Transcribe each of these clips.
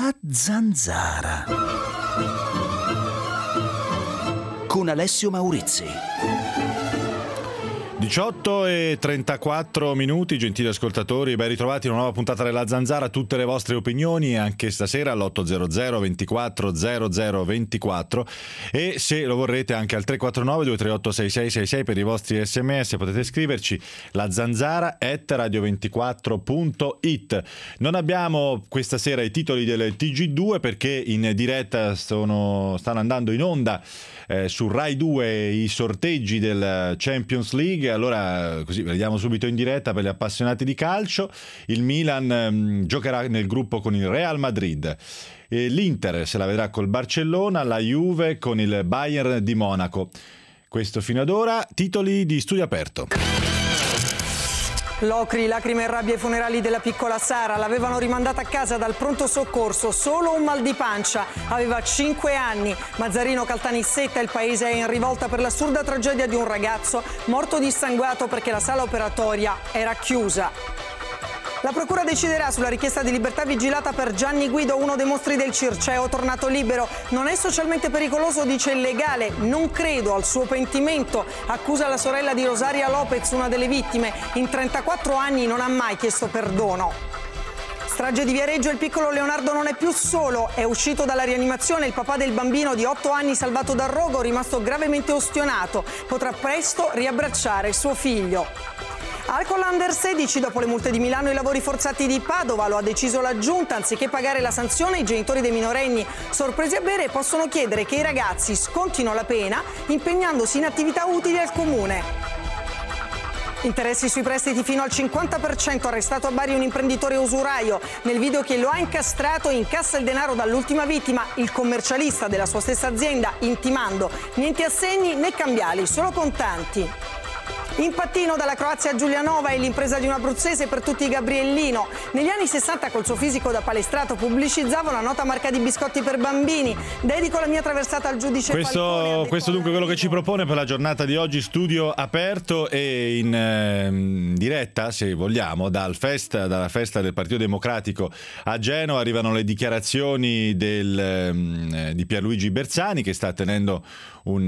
La Zanzara con Alessio Maurizzi. 18:34, gentili ascoltatori, ben ritrovati a una nuova puntata della Zanzara. Tutte le vostre opinioni anche stasera all'800 24 00 24 e se lo vorrete anche al 349 238 6666 per i vostri sms. Potete scriverci la zanzara@radio24.it. Non abbiamo questa sera i titoli del TG2 perché in diretta stanno andando in onda su Rai 2 i sorteggi del Champions League. Allora così vediamo subito in diretta per gli appassionati di calcio. Il Milan giocherà nel gruppo con il Real Madrid, l'Inter se la vedrà col Barcellona, la Juve con il Bayern di Monaco. Questo fino ad ora. Titoli di Studio Aperto. Locri, lacrime e rabbia ai funerali della piccola Sara. L'avevano rimandata a casa dal pronto soccorso, solo un mal di pancia. Aveva 5 anni. Mazzarino Caltanissetta, il paese è in rivolta per l'assurda tragedia di un ragazzo morto dissanguato perché la sala operatoria era chiusa. La procura deciderà sulla richiesta di libertà vigilata per Gianni Guido, uno dei mostri del Circeo tornato libero. Non è socialmente pericoloso, dice il legale. Non credo al suo pentimento, accusa la sorella di Rosaria Lopez, una delle vittime. In 34 anni non ha mai chiesto perdono. Strage di Viareggio, il piccolo Leonardo non è più solo, è uscito dalla rianimazione il papà del bambino di 8 anni salvato dal rogo, rimasto gravemente ustionato. Potrà presto riabbracciare suo figlio. Alcol under 16, dopo le multe di Milano e i lavori forzati di Padova, lo ha deciso la Giunta. Anziché pagare la sanzione, i genitori dei minorenni sorpresi a bere possono chiedere che i ragazzi scontino la pena impegnandosi in attività utili al comune. Interessi sui prestiti fino al 50%, arrestato a Bari un imprenditore usuraio. Nel video che lo ha incastrato incassa il denaro dall'ultima vittima, il commercialista della sua stessa azienda, intimando niente assegni né cambiali, solo contanti. In pattino dalla Croazia a Giulianova è l'impresa di un abruzzese per tutti i Gabriellino. Negli anni 60 col suo fisico da palestrato pubblicizzava una nota marca di biscotti per bambini. Dedico la mia traversata al giudice Falcone. Questo dunque quello che ci propone per la giornata di oggi. Studio aperto e in diretta, se vogliamo, dalla festa del Partito Democratico a Genova arrivano le dichiarazioni di Pierluigi Bersani, che sta tenendo un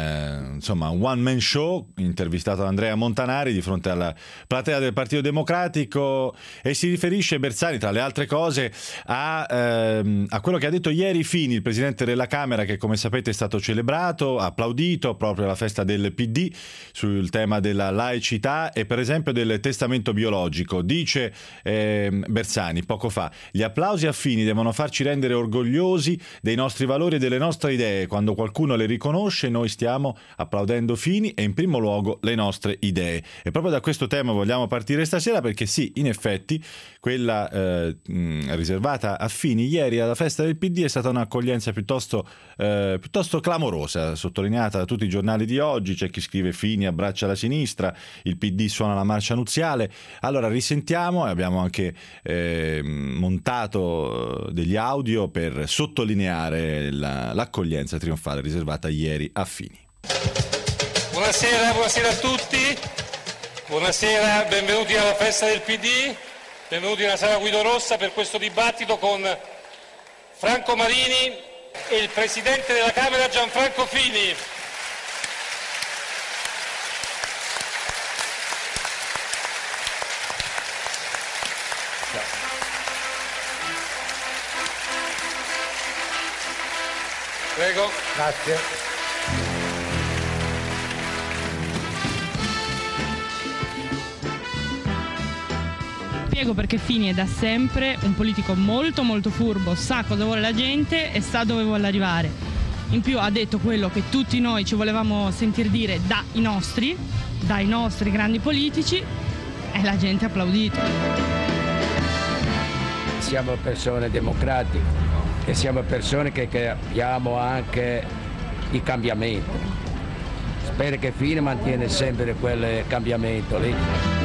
one man show, intervistato da Andrea Montanari di fronte alla platea del Partito Democratico, e si riferisce Bersani tra le altre cose a quello che ha detto ieri Fini, il presidente della Camera, che come sapete è stato celebrato, applaudito proprio alla festa del PD sul tema della laicità e per esempio del testamento biologico. Dice Bersani poco fa: gli applausi a Fini devono farci rendere orgogliosi dei nostri valori e delle nostre idee. Quando qualcuno le riconosce, noi stiamo applaudendo Fini e in primo luogo le nostre idee. E proprio da questo tema vogliamo partire stasera, perché sì, in effetti quella riservata a Fini ieri alla festa del PD è stata un'accoglienza piuttosto clamorosa, sottolineata da tutti i giornali di oggi. C'è chi scrive: Fini abbraccia la sinistra, il PD suona la marcia nuziale. Allora risentiamo, e abbiamo anche montato degli audio per sottolineare l'accoglienza trionfale riservata ieri a Fini. Buonasera a tutti, buonasera, benvenuti alla festa del PD, benvenuti nella sala Guido Rossa per questo dibattito con Franco Marini e il Presidente della Camera Gianfranco Fini. Prego. Grazie. Spiego perché Fini è da sempre un politico molto molto furbo, sa cosa vuole la gente e sa dove vuole arrivare. In più ha detto quello che tutti noi ci volevamo sentir dire dai nostri grandi politici, e la gente ha applaudito. Siamo persone democratiche e siamo persone che capiamo anche i cambiamenti. Spero che Fini mantiene sempre quel cambiamento lì.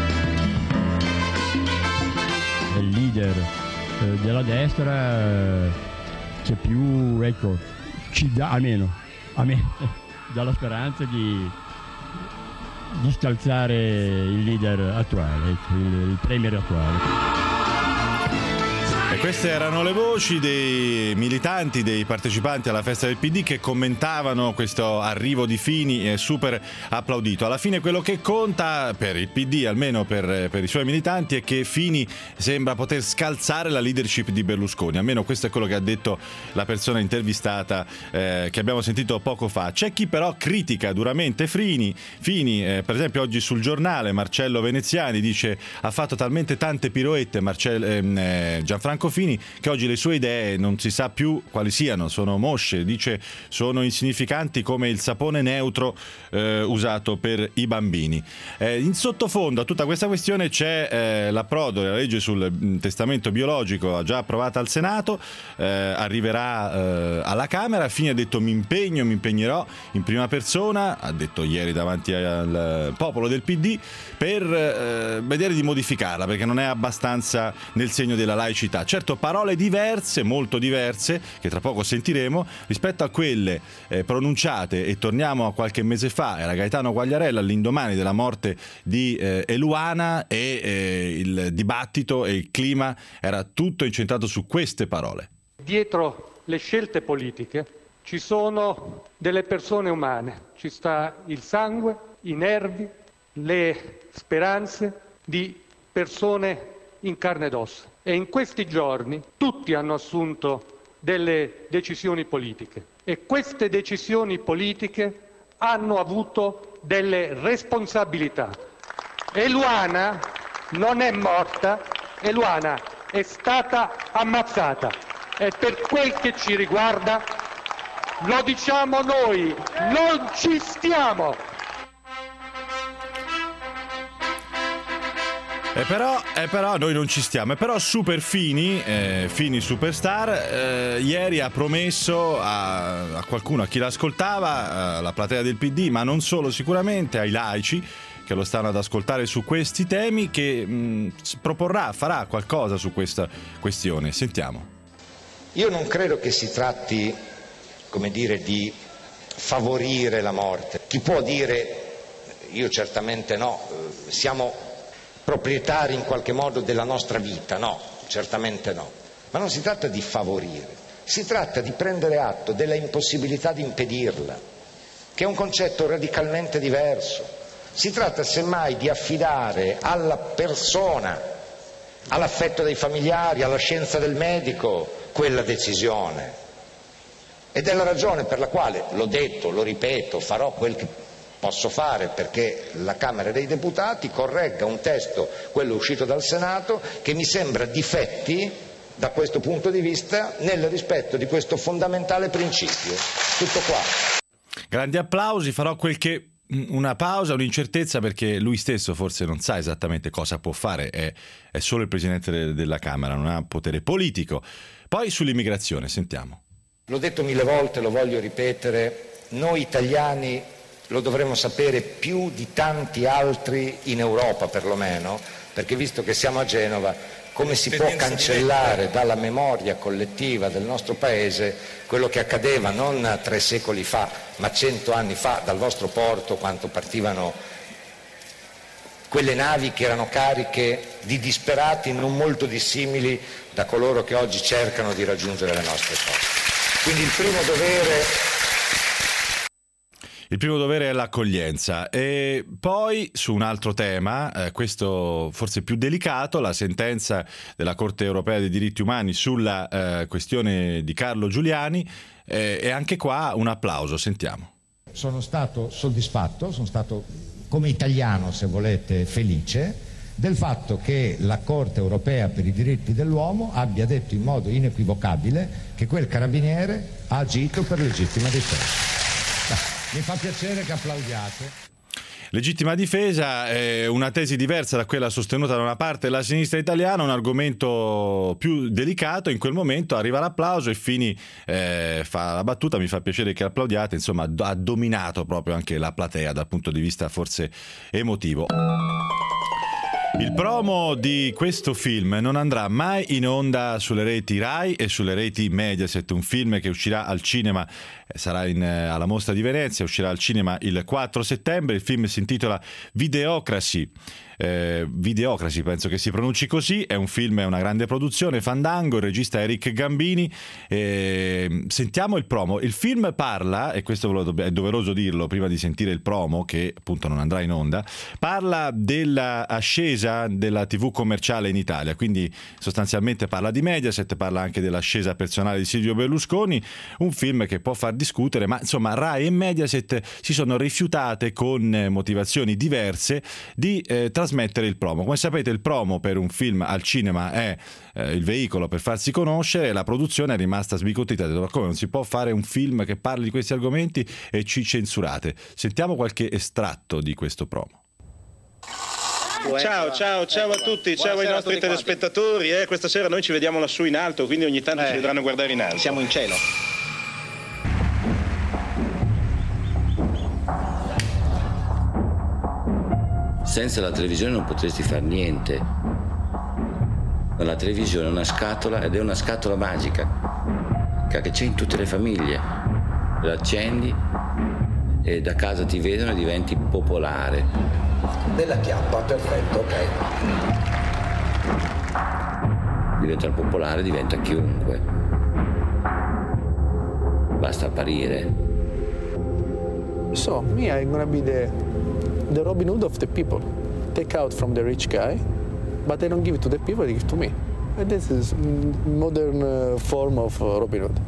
Il leader della destra c'è più, ecco, ci dà, almeno a me dà la speranza di scalzare il leader attuale, il premier attuale. Queste erano le voci dei militanti, dei partecipanti alla festa del PD che commentavano questo arrivo di Fini, super applaudito. Alla fine quello che conta per il PD, almeno per i suoi militanti, è che Fini sembra poter scalzare la leadership di Berlusconi, almeno questo è quello che ha detto la persona intervistata che abbiamo sentito poco fa. C'è chi però critica duramente Fini, per esempio oggi sul Giornale Marcello Veneziani dice: ha fatto talmente tante piroette Gianfranco Fini che oggi le sue idee non si sa più quali siano, sono mosce, dice sono insignificanti come il sapone neutro usato per i bambini. In sottofondo a tutta questa questione c'è l'approdo della legge sul testamento biologico, già approvata al Senato, arriverà alla Camera. Fini ha detto mi impegnerò in prima persona, ha detto ieri davanti al popolo del PD, per vedere di modificarla perché non è abbastanza nel segno della laicità. Certo, parole diverse, molto diverse, che tra poco sentiremo, rispetto a quelle pronunciate, e torniamo a qualche mese fa, era Gaetano Quagliarella all'indomani della morte di Eluana, e il dibattito e il clima era tutto incentrato su queste parole. Dietro le scelte politiche ci sono delle persone umane, ci sta il sangue, i nervi, le speranze di persone in carne ed ossa. E in questi giorni tutti hanno assunto delle decisioni politiche e queste decisioni politiche hanno avuto delle responsabilità. Eluana non è morta, Eluana è stata ammazzata e per quel che ci riguarda lo diciamo noi, non ci stiamo! E però noi non ci stiamo. E però Super Fini Superstar, ieri ha promesso a qualcuno, a chi l'ascoltava, alla platea del PD, ma non solo, sicuramente ai laici che lo stanno ad ascoltare su questi temi, che farà qualcosa su questa questione. Sentiamo. Io non credo che si tratti, come dire, di favorire la morte. Chi può dire, io certamente no, siamo proprietari in qualche modo della nostra vita, no, certamente no, ma non si tratta di favorire, si tratta di prendere atto della impossibilità di impedirla, che è un concetto radicalmente diverso. Si tratta semmai di affidare alla persona, all'affetto dei familiari, alla scienza del medico quella decisione, ed è la ragione per la quale, l'ho detto, lo ripeto, farò quel che posso fare perché la Camera dei Deputati corregga un testo, quello uscito dal Senato, che mi sembra difetti da questo punto di vista nel rispetto di questo fondamentale principio. Tutto qua. Grandi applausi, farò una pausa, un'incertezza, perché lui stesso forse non sa esattamente cosa può fare, è solo il Presidente della Camera, non ha potere politico. Poi sull'immigrazione, sentiamo. L'ho detto 1000 volte, lo voglio ripetere, noi italiani lo dovremmo sapere più di tanti altri in Europa perlomeno, perché visto che siamo a Genova, come si può cancellare dalla memoria collettiva del nostro Paese quello che accadeva non 3 secoli fa, ma 100 anni fa dal vostro porto, quando partivano quelle navi che erano cariche di disperati non molto dissimili da coloro che oggi cercano di raggiungere le nostre coste. Quindi il primo dovere è l'accoglienza. E poi su un altro tema, questo forse più delicato, la sentenza della Corte Europea dei Diritti Umani sulla questione di Carlo Giuliani, e anche qua un applauso, sentiamo. Sono stato soddisfatto, sono stato come italiano, se volete, felice del fatto che la Corte Europea per i diritti dell'uomo abbia detto in modo inequivocabile che quel carabiniere ha agito per legittima difesa. Mi fa piacere che applaudiate. Legittima difesa è una tesi diversa da quella sostenuta da una parte della sinistra italiana, un argomento più delicato. In quel momento arriva l'applauso e Fini fa la battuta, mi fa piacere che applaudiate, insomma ha dominato proprio anche la platea dal punto di vista forse emotivo. Il promo di questo film non andrà mai in onda sulle reti Rai e sulle reti Mediaset, un film che uscirà al cinema, sarà alla Mostra di Venezia, uscirà al cinema il 4 settembre. Il film si intitola Videocracy. Videocracy, penso che si pronunci così. È un film, è una grande produzione, Fandango, il regista Eric Gambini. Sentiamo il promo. Il film parla, e questo è doveroso dirlo prima di sentire il promo, che appunto non andrà in onda, parla dell'ascesa della TV commerciale in Italia, quindi sostanzialmente parla di Mediaset, parla anche dell'ascesa personale di Silvio Berlusconi, un film che può far discutere, ma insomma Rai e Mediaset si sono rifiutate con motivazioni diverse di trasmettere il promo. Come sapete, il promo per un film al cinema è il veicolo per farsi conoscere. La produzione è rimasta sbigottita, ha detto: ma come, non si può fare un film che parli di questi argomenti e ci censurate? Sentiamo qualche estratto di questo promo. Ciao a tutti, ciao ai nostri telespettatori. Questa sera noi ci vediamo lassù in alto, quindi ogni tanto ci vedranno guardare in alto. Siamo in cielo. Senza la televisione non potresti fare niente. La televisione è una scatola, ed è una scatola magica che c'è in tutte le famiglie. L'accendi e da casa ti vedono e diventi popolare. Della chiappa, perfetto, ok. Diventare popolare diventa chiunque. Basta apparire. So, me, I'm gonna be the Robin Hood of the people. Take out from the rich guy, but I don't give it to the people, they give it to me. And this is modern form of Robin Hood.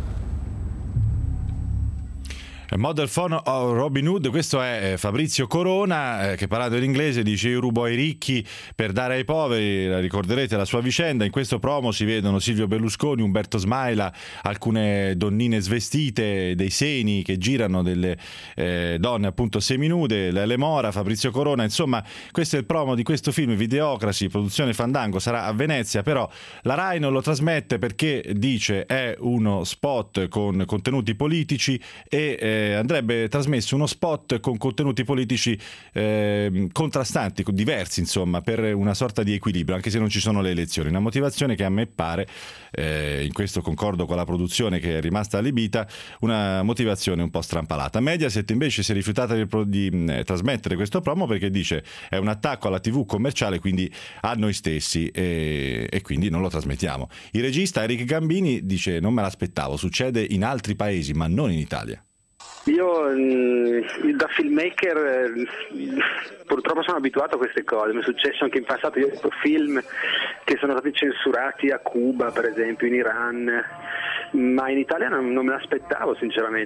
Model Phone of Robin Hood, questo è Fabrizio Corona che, parlando in inglese, dice: io rubo ai ricchi per dare ai poveri. La ricorderete la sua vicenda. In questo promo si vedono Silvio Berlusconi, Umberto Smaila, alcune donnine svestite, dei seni che girano, delle donne appunto seminude, Lele Mora, Fabrizio Corona. Insomma, questo è il promo di questo film, Videocracy, produzione Fandango, sarà a Venezia, però la Rai non lo trasmette perché dice è uno spot con contenuti politici e andrebbe trasmesso uno spot con contenuti politici contrastanti, diversi, insomma, per una sorta di equilibrio, anche se non ci sono le elezioni. Una motivazione che a me pare, in questo concordo con la produzione che è rimasta allibita, una motivazione un po' strampalata. Mediaset invece si è rifiutata di trasmettere questo promo perché dice è un attacco alla TV commerciale, quindi a noi stessi, e quindi non lo trasmettiamo. Il regista Eric Gambini dice: non me l'aspettavo, succede in altri paesi ma non in Italia. Io da filmmaker purtroppo sono abituato a queste cose, mi è successo anche in passato. Io ho visto film che sono stati censurati a Cuba, per esempio, in Iran, ma in Italia non me l'aspettavo sinceramente.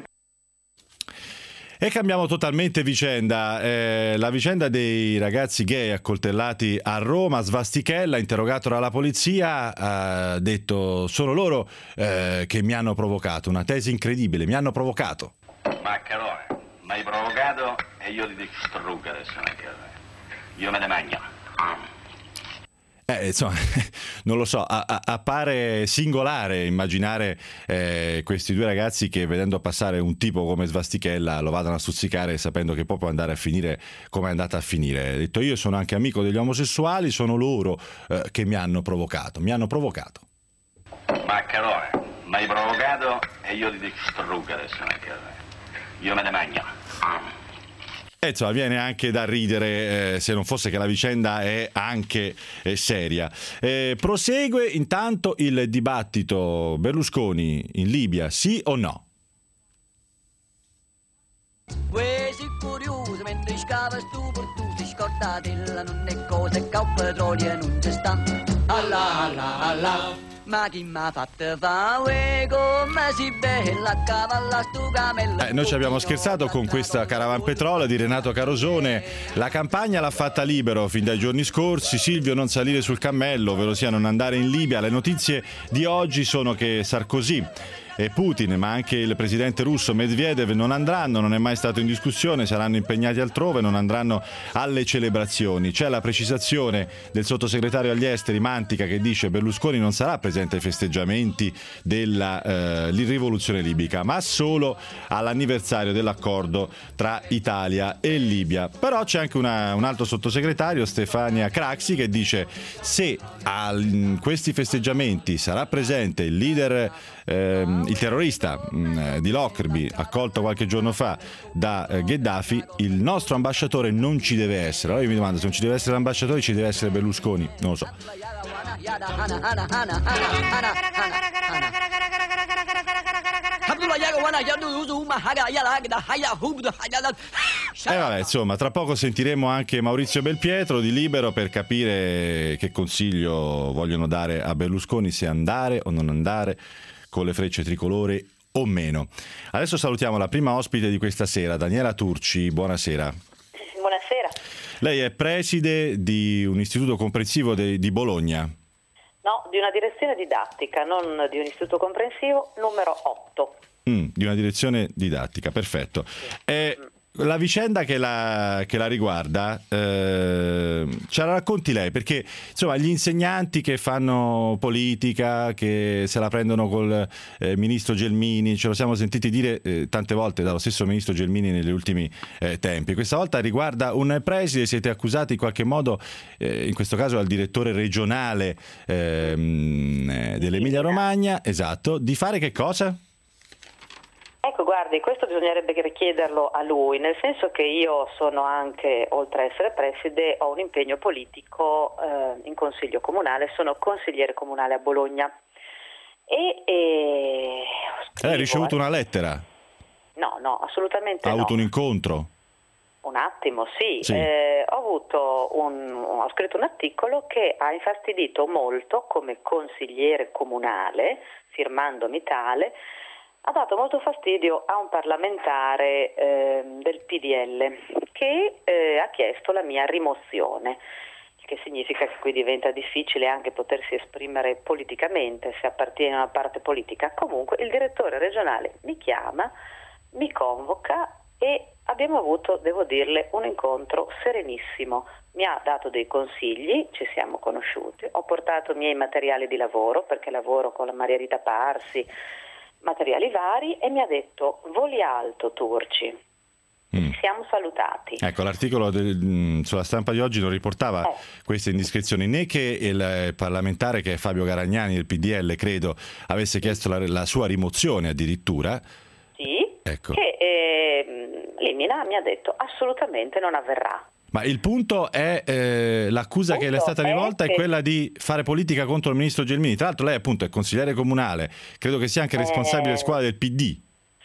E cambiamo totalmente vicenda, la vicenda dei ragazzi gay accoltellati a Roma. Svastichella, interrogato dalla polizia, ha detto: sono loro che mi hanno provocato, una tesi incredibile, mi hanno provocato. Maccherone, mi hai provocato e io ti distruggo adesso, io me ne mangio. Insomma, non lo so, appare singolare immaginare questi due ragazzi che, vedendo passare un tipo come Svastichella, lo vadano a stuzzicare sapendo che poi può andare a finire come è andata a finire. Ha detto: io sono anche amico degli omosessuali, sono loro che mi hanno provocato. Maccherone, mi hai provocato e io ti distruggo adesso, io me ne mangio. Insomma, viene anche da ridere, se non fosse che la vicenda è anche seria. Prosegue intanto il dibattito Berlusconi in Libia, sì o no? Quasi curioso mentre scava stu per tutti scordatella, non è cosa che il petrolio non ci sta. Allah, Allah, Allah. Ma chi m'ha fatto fare come si bella cavalla stu camella. Noi ci abbiamo scherzato con questa Caravan Petrol di Renato Carosone. La campagna l'ha fatta Libero fin dai giorni scorsi. Silvio, non salire sul cammello, ovvero sia non andare in Libia. Le notizie di oggi sono che Sarkozy Putin, ma anche il presidente russo Medvedev non andranno, non è mai stato in discussione, saranno impegnati altrove, non andranno alle celebrazioni. C'è la precisazione del sottosegretario agli esteri Mantica che dice Berlusconi non sarà presente ai festeggiamenti della rivoluzione libica, ma solo all'anniversario dell'accordo tra Italia e Libia. Però c'è anche un altro sottosegretario, Stefania Craxi, che dice se in questi festeggiamenti sarà presente il leader, il terrorista di Lockerbie accolto qualche giorno fa da Gheddafi, il nostro ambasciatore non ci deve essere. Allora io mi domando, se non ci deve essere l'ambasciatore ci deve essere Berlusconi? Non lo so. Vabbè, insomma, tra poco sentiremo anche Maurizio Belpietro di Libero per capire che consiglio vogliono dare a Berlusconi, se andare o non andare con le frecce tricolore o meno. Adesso salutiamo la prima ospite di questa sera, Daniela Turci. Buonasera. Buonasera. Lei è preside di un istituto comprensivo di Bologna. No, di una direzione didattica, non di un istituto comprensivo, numero 8. Di una direzione didattica, perfetto. La vicenda che la riguarda, ce la racconti lei? Perché insomma gli insegnanti che fanno politica, che se la prendono col ministro Gelmini, ce lo siamo sentiti dire tante volte dallo stesso ministro Gelmini negli ultimi tempi. Questa volta riguarda un preside, siete accusati in qualche modo, in questo caso al direttore regionale dell'Emilia Romagna, esatto, di fare che cosa? Ecco, guardi, questo bisognerebbe richiederlo a lui, nel senso che io sono anche, oltre a essere preside, ho un impegno politico in consiglio comunale, sono consigliere comunale a Bologna. Hai ricevuto una lettera? No, assolutamente ha no. Ha avuto un incontro? Un attimo, sì. Sì. Ho scritto un articolo che ha infastidito molto come consigliere comunale, firmandomi tale. Ha dato molto fastidio a un parlamentare del PDL che ha chiesto la mia rimozione, il che significa che qui diventa difficile anche potersi esprimere politicamente se appartiene a una parte politica. Comunque il direttore regionale mi chiama, mi convoca e abbiamo avuto, devo dirle, un incontro serenissimo. Mi ha dato dei consigli, ci siamo conosciuti, ho portato i miei materiali di lavoro perché lavoro con la Maria Rita Parsi, materiali vari, e mi ha detto voli alto Turci. Siamo salutati. Ecco, l'articolo sulla Stampa di oggi non riportava queste indiscrezioni, né che il parlamentare, che è Fabio Garagnani del PDL, credo, avesse chiesto la sua rimozione addirittura. Sì, ecco. Che Lemina mi ha detto assolutamente non avverrà. Ma il punto è, l'accusa che le è stata rivolta è quella di fare politica contro il ministro Gelmini. Tra l'altro lei appunto è consigliere comunale, credo che sia anche responsabile di squadra del PD.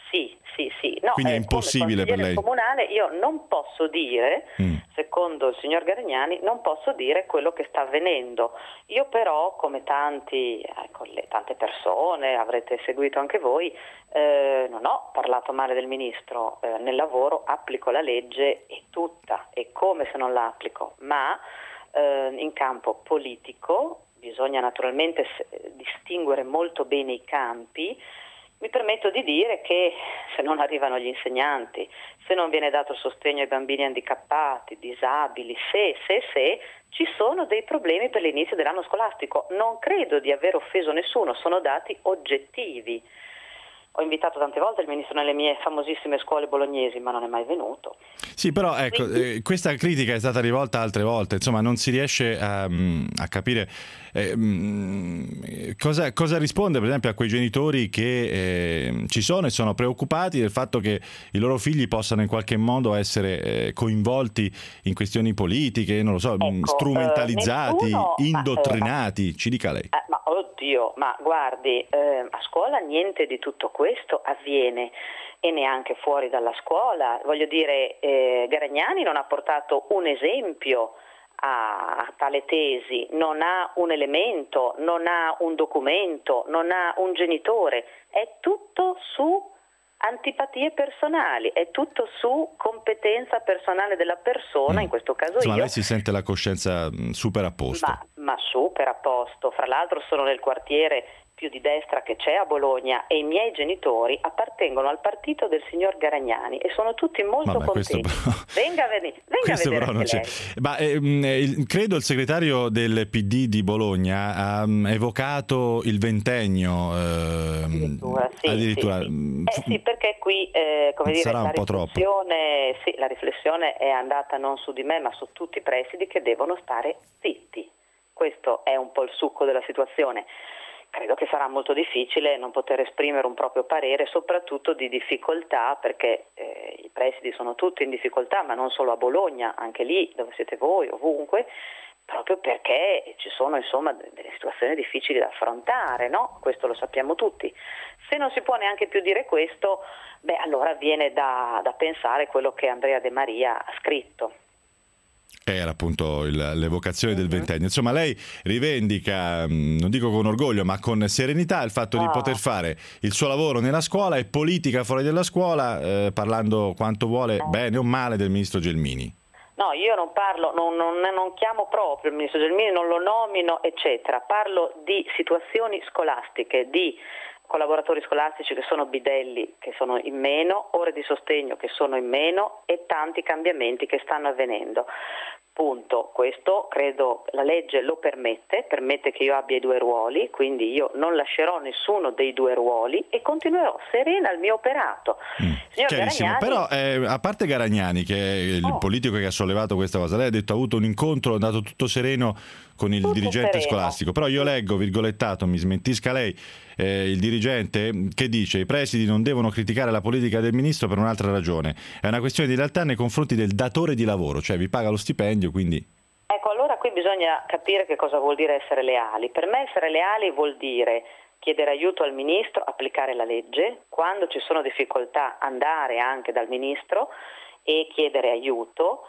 Sì. No, quindi è impossibile per lei. Come comunale io non posso dire, secondo il signor Garagnani, non posso dire quello che sta avvenendo. Io però, come tante persone, avrete seguito anche voi, non ho parlato male del ministro, nel lavoro applico la legge e tutta, e come se non la applico, ma in campo politico bisogna naturalmente distinguere molto bene i campi. Mi permetto di dire che se non arrivano gli insegnanti, se non viene dato sostegno ai bambini handicappati, disabili, se ci sono dei problemi per l'inizio dell'anno scolastico. Non credo di aver offeso nessuno, sono dati oggettivi. Ho invitato tante volte il ministro nelle mie famosissime scuole bolognesi, ma non è mai venuto. Sì, però ecco, questa critica è stata rivolta altre volte, insomma non si riesce a capire cosa risponde per esempio a quei genitori che ci sono e sono preoccupati del fatto che i loro figli possano in qualche modo essere coinvolti in questioni politiche, non lo so, strumentalizzati, indottrinati. Ci dica lei. Ma guardi, a scuola niente di tutto questo avviene, e neanche fuori dalla scuola. Voglio dire, Garagnani non ha portato un esempio a tale tesi, non ha un elemento, non ha un documento, non ha un genitore, è tutto su antipatie personali, è tutto su competenza personale della persona, in questo caso insomma, io. Lei si sente la coscienza super a posto. Ma super a posto, fra l'altro sono nel quartiere più di destra che c'è a Bologna, e i miei genitori appartengono al partito del signor Garagnani e sono tutti molto contenti. Venga a vedere però non anche c'è. Ma credo il segretario del PD di Bologna ha evocato il ventennio addirittura. Sì, perché qui sarà un po' troppo. La riflessione è andata non su di me ma su tutti i presidi che devono stare zitti. Questo è un po' il succo della situazione. Credo che sarà molto difficile non poter esprimere un proprio parere, soprattutto di difficoltà, perché i presidi sono tutti in difficoltà, ma non solo a Bologna, anche lì dove siete voi, ovunque, proprio perché ci sono insomma delle situazioni difficili da affrontare, no? Questo lo sappiamo tutti. Se non si può neanche più dire questo, allora viene da pensare quello che Andrea De Maria ha scritto. Era appunto l'evocazione del ventennio. Insomma, lei rivendica, non dico con orgoglio, ma con serenità il fatto di poter fare il suo lavoro nella scuola e politica fuori dalla scuola, parlando quanto vuole, bene o male, del ministro Gelmini. No, io non parlo, non chiamo proprio il ministro Gelmini, non lo nomino, eccetera. Parlo di situazioni scolastiche, di collaboratori scolastici che sono bidelli, che sono in meno, ore di sostegno che sono in meno e tanti cambiamenti che stanno avvenendo. Punto. Questo credo la legge lo permette che io abbia i due ruoli, quindi io non lascerò nessuno dei due ruoli e continuerò serena il mio operato. Chiarissimo, però a parte Garagnani, che è il politico che ha sollevato questa cosa, lei ha detto ha avuto un incontro, è andato tutto sereno con il dirigente scolastico, però io leggo, virgolettato, mi smentisca lei, il dirigente che dice i presidi non devono criticare la politica del ministro per un'altra ragione, è una questione di lealtà nei confronti del datore di lavoro, cioè vi paga lo stipendio, quindi... Ecco, allora qui bisogna capire che cosa vuol dire essere leali. Per me essere leali vuol dire chiedere aiuto al ministro, applicare la legge, quando ci sono difficoltà andare anche dal ministro e chiedere aiuto.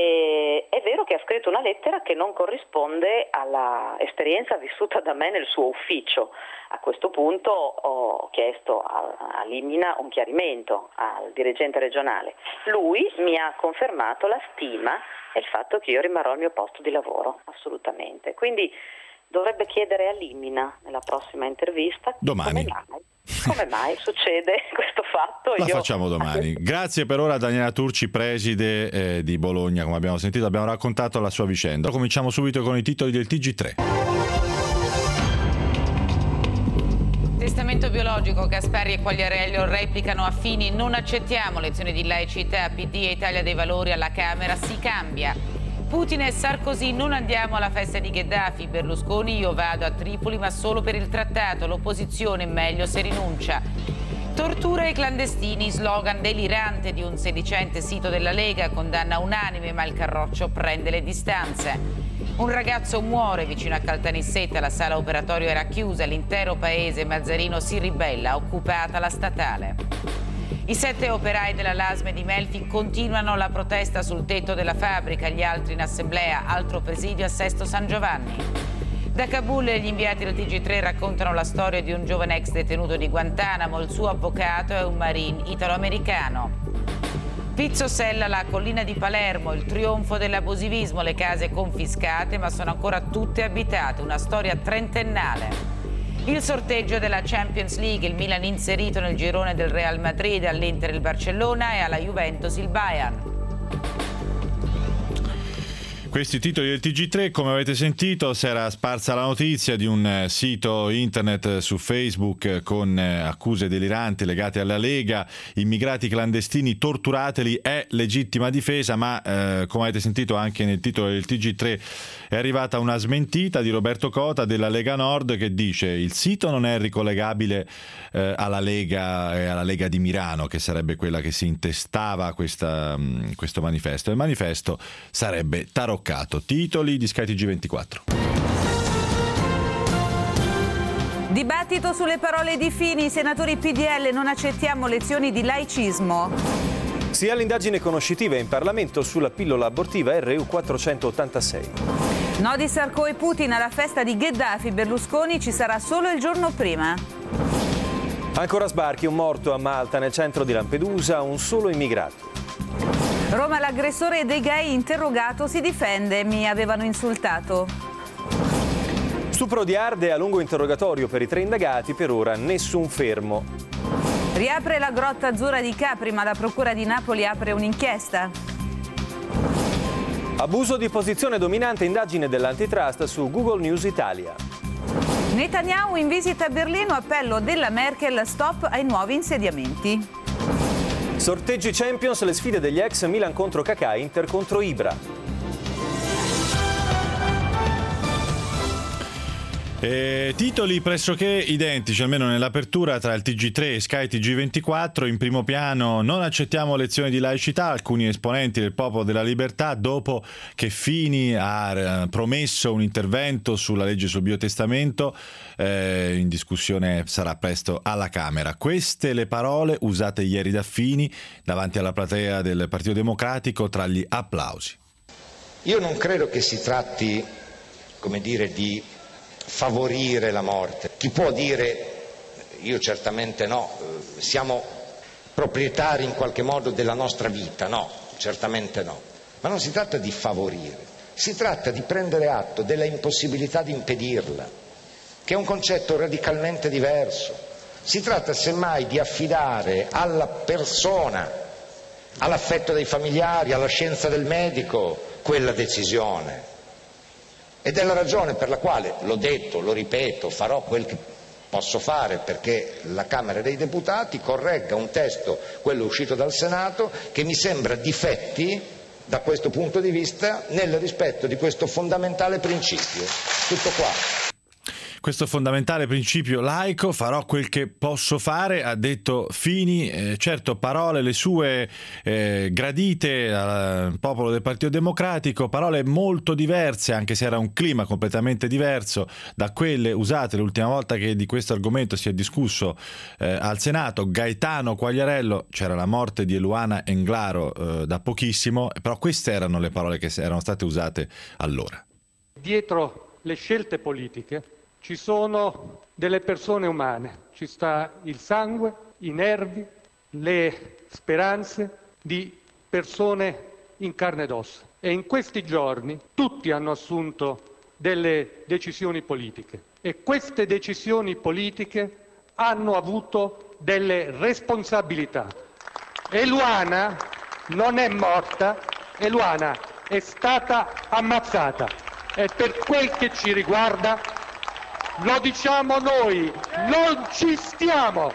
E è vero che ha scritto una lettera che non corrisponde alla esperienza vissuta da me nel suo ufficio. A questo punto ho chiesto a Limina un chiarimento al dirigente regionale. Lui mi ha confermato la stima e il fatto che io rimarrò al mio posto di lavoro, assolutamente. Quindi dovrebbe chiedere a Limina nella prossima intervista domani. Come mai succede questo fatto? La facciamo domani. Grazie per ora a Daniela Turci, preside di Bologna, come abbiamo sentito, abbiamo raccontato la sua vicenda. Cominciamo subito con i titoli del TG3. Testamento biologico, Gasparri e Quagliariello replicano a Fini, non accettiamo lezioni di laicità, PD e Italia dei Valori alla Camera, si cambia. Putin e Sarkozy, non andiamo alla festa di Gheddafi, Berlusconi, io vado a Tripoli ma solo per il trattato, l'opposizione meglio se rinuncia. Tortura ai clandestini, slogan delirante di un sedicente sito della Lega, condanna unanime ma il Carroccio prende le distanze. Un ragazzo muore vicino a Caltanissetta, la sala operatoria era chiusa, l'intero paese, Mazzarino si ribella, occupata la statale. I 7 operai della LASME di Melfi continuano la protesta sul tetto della fabbrica, gli altri in assemblea, altro presidio a Sesto San Giovanni. Da Kabul gli inviati del TG3 raccontano la storia di un giovane ex detenuto di Guantanamo, il suo avvocato è un marine italo-americano. Pizzo Sella, la collina di Palermo, il trionfo dell'abusivismo, le case confiscate ma sono ancora tutte abitate, una storia trentennale. Il sorteggio della Champions League, il Milan inserito nel girone del Real Madrid, all'Inter il Barcellona e alla Juventus il Bayern. Questi titoli del TG3, come avete sentito, si era sparsa la notizia di un sito internet su Facebook con accuse deliranti legate alla Lega, immigrati clandestini torturateli, è legittima difesa, ma come avete sentito anche nel titolo del TG3 è arrivata una smentita di Roberto Cota della Lega Nord che dice il sito non è ricollegabile alla Lega e alla Lega di Milano, che sarebbe quella che si intestava questo manifesto. Il manifesto sarebbe taroccato. Titoli di Sky TG24. Dibattito sulle parole di Fini, senatori PDL, non accettiamo lezioni di laicismo. Sia l'indagine conoscitiva in Parlamento sulla pillola abortiva RU 486. No di Sarko e Putin alla festa di Gheddafi, Berlusconi ci sarà solo il giorno prima. Ancora sbarchi, un morto a Malta nel centro di Lampedusa, un solo immigrato. Roma, l'aggressore dei gay interrogato si difende, mi avevano insultato. Stupro di Arde, a lungo interrogatorio per i 3 indagati, per ora nessun fermo. Riapre la Grotta Azzurra di Capri, ma la Procura di Napoli apre un'inchiesta. Abuso di posizione dominante, indagine dell'antitrust su Google News Italia. Netanyahu in visita a Berlino, appello della Merkel, stop ai nuovi insediamenti. Sorteggi Champions, le sfide degli ex Milan contro Kaká, Inter contro Ibra. Titoli pressoché identici, almeno nell'apertura, tra il TG3 e Sky TG24. In primo piano: non accettiamo lezioni di laicità, alcuni esponenti del Popolo della Libertà, dopo che Fini ha promesso un intervento sulla legge sul biotestamento, in discussione sarà presto alla Camera. Queste le parole usate ieri da Fini davanti alla platea del Partito Democratico tra gli applausi. Io non credo che si tratti, come dire, di favorire la morte. Chi può dire, io certamente no, siamo proprietari in qualche modo della nostra vita, no, certamente no, ma non si tratta di favorire, si tratta di prendere atto della impossibilità di impedirla, che è un concetto radicalmente diverso. Si tratta semmai di affidare alla persona, all'affetto dei familiari, alla scienza del medico quella decisione. Ed è la ragione per la quale, l'ho detto, lo ripeto, farò quel che posso fare perché la Camera dei Deputati corregga un testo, quello uscito dal Senato, che mi sembra difetti da questo punto di vista nel rispetto di questo fondamentale principio. Tutto qua. Questo fondamentale principio laico, farò quel che posso fare, ha detto Fini. Certo, parole le sue gradite al popolo del Partito Democratico, parole molto diverse, anche se era un clima completamente diverso da quelle usate l'ultima volta che di questo argomento si è discusso al Senato. Gaetano Quagliariello, c'era la morte di Eluana Englaro da pochissimo, però queste erano le parole che erano state usate allora. Dietro le scelte politiche ci sono delle persone umane, ci sta il sangue, i nervi, le speranze di persone in carne ed ossa. E in questi giorni tutti hanno assunto delle decisioni politiche e queste decisioni politiche hanno avuto delle responsabilità. Eluana non è morta, Eluana è stata ammazzata e per quel che ci riguarda lo diciamo noi, non ci stiamo!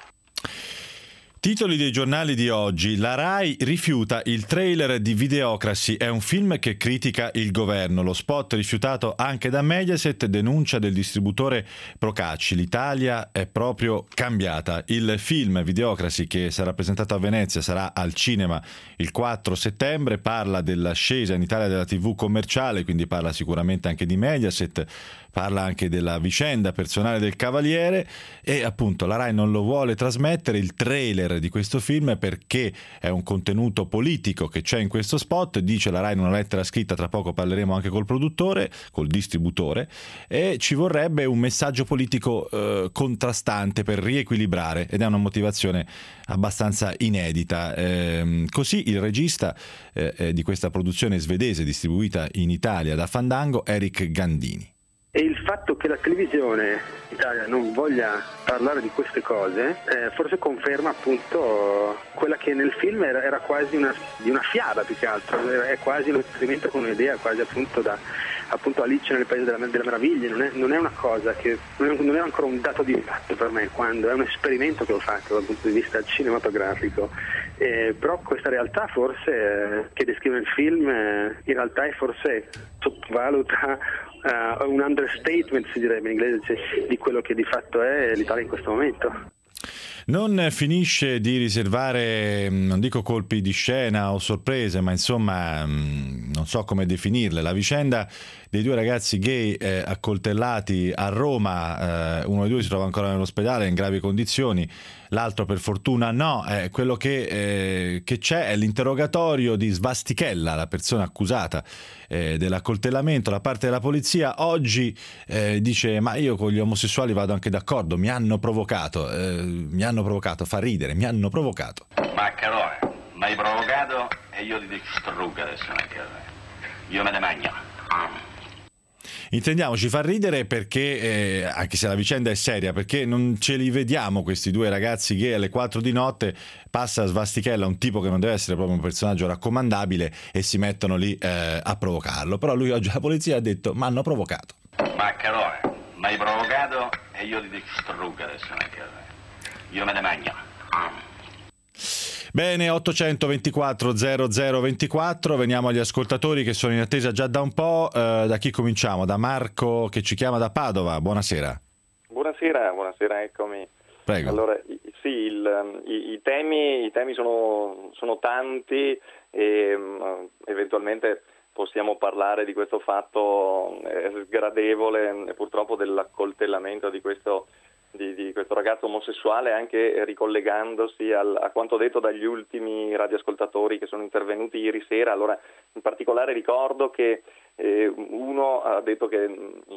Titoli dei giornali di oggi. La Rai rifiuta il trailer di Videocracy, è un film che critica il governo. Lo spot rifiutato anche da Mediaset, denuncia del distributore Procacci. L'Italia è proprio cambiata. Il film Videocracy, che sarà presentato a Venezia, sarà al cinema il 4 settembre, parla dell'ascesa in Italia della TV commerciale, quindi parla sicuramente anche di Mediaset, parla anche della vicenda personale del Cavaliere e appunto la Rai non lo vuole trasmettere il trailer di questo film perché è un contenuto politico che c'è in questo spot, dice la Rai in una lettera scritta, tra poco parleremo anche col produttore, col distributore, e ci vorrebbe un messaggio politico contrastante per riequilibrare, ed è una motivazione abbastanza inedita. Così il regista di questa produzione svedese distribuita in Italia da Fandango, Eric Gandini. E il fatto che la televisione Italia non voglia parlare di queste cose forse conferma appunto quella che nel film era quasi di una fiaba, più che altro, è quasi un esperimento con un'idea quasi appunto da Alice nel Paese delle Meraviglie. Non è una cosa che non è ancora un dato di fatto per me, quando è un esperimento che ho fatto dal punto di vista cinematografico, però questa realtà forse che descrive il film in realtà è forse sottovaluta un understatement, si direbbe in inglese, di quello che di fatto è l'Italia in questo momento. Non finisce di riservare, non dico colpi di scena o sorprese, ma insomma non so come definirle. La vicenda dei 2 ragazzi gay accoltellati a Roma, uno dei 2 si trova ancora nell'ospedale in gravi condizioni, l'altro per fortuna no. Quello che c'è è l'interrogatorio di Svastichella, la persona accusata dell'accoltellamento da parte della polizia. Oggi dice: ma io con gli omosessuali vado anche d'accordo, mi hanno provocato, fa ridere, mi hanno provocato. Maccherone, mi hai provocato e io ti distruggo adesso, io me ne mangio. Intendiamoci, fa ridere perché, anche se la vicenda è seria, perché non ce li vediamo questi due ragazzi che alle 4 di notte passa a svastichella un tipo che non deve essere proprio un personaggio raccomandabile e si mettono lì a provocarlo. Però lui oggi, la polizia ha detto, ma hanno provocato. Maccherone, mi hai provocato e io ti distruggo adesso, io me ne mangio. Bene, 824 0024, veniamo agli ascoltatori che sono in attesa già da un po'. Da chi cominciamo? Da Marco che ci chiama da Padova, buonasera. Buonasera, eccomi. Prego. Allora, sì, i temi sono tanti e eventualmente possiamo parlare di questo fatto sgradevole, purtroppo dell'accoltellamento di questo ragazzo omosessuale, anche ricollegandosi a quanto detto dagli ultimi radioascoltatori che sono intervenuti ieri sera. Allora, in particolare ricordo che uno ha detto che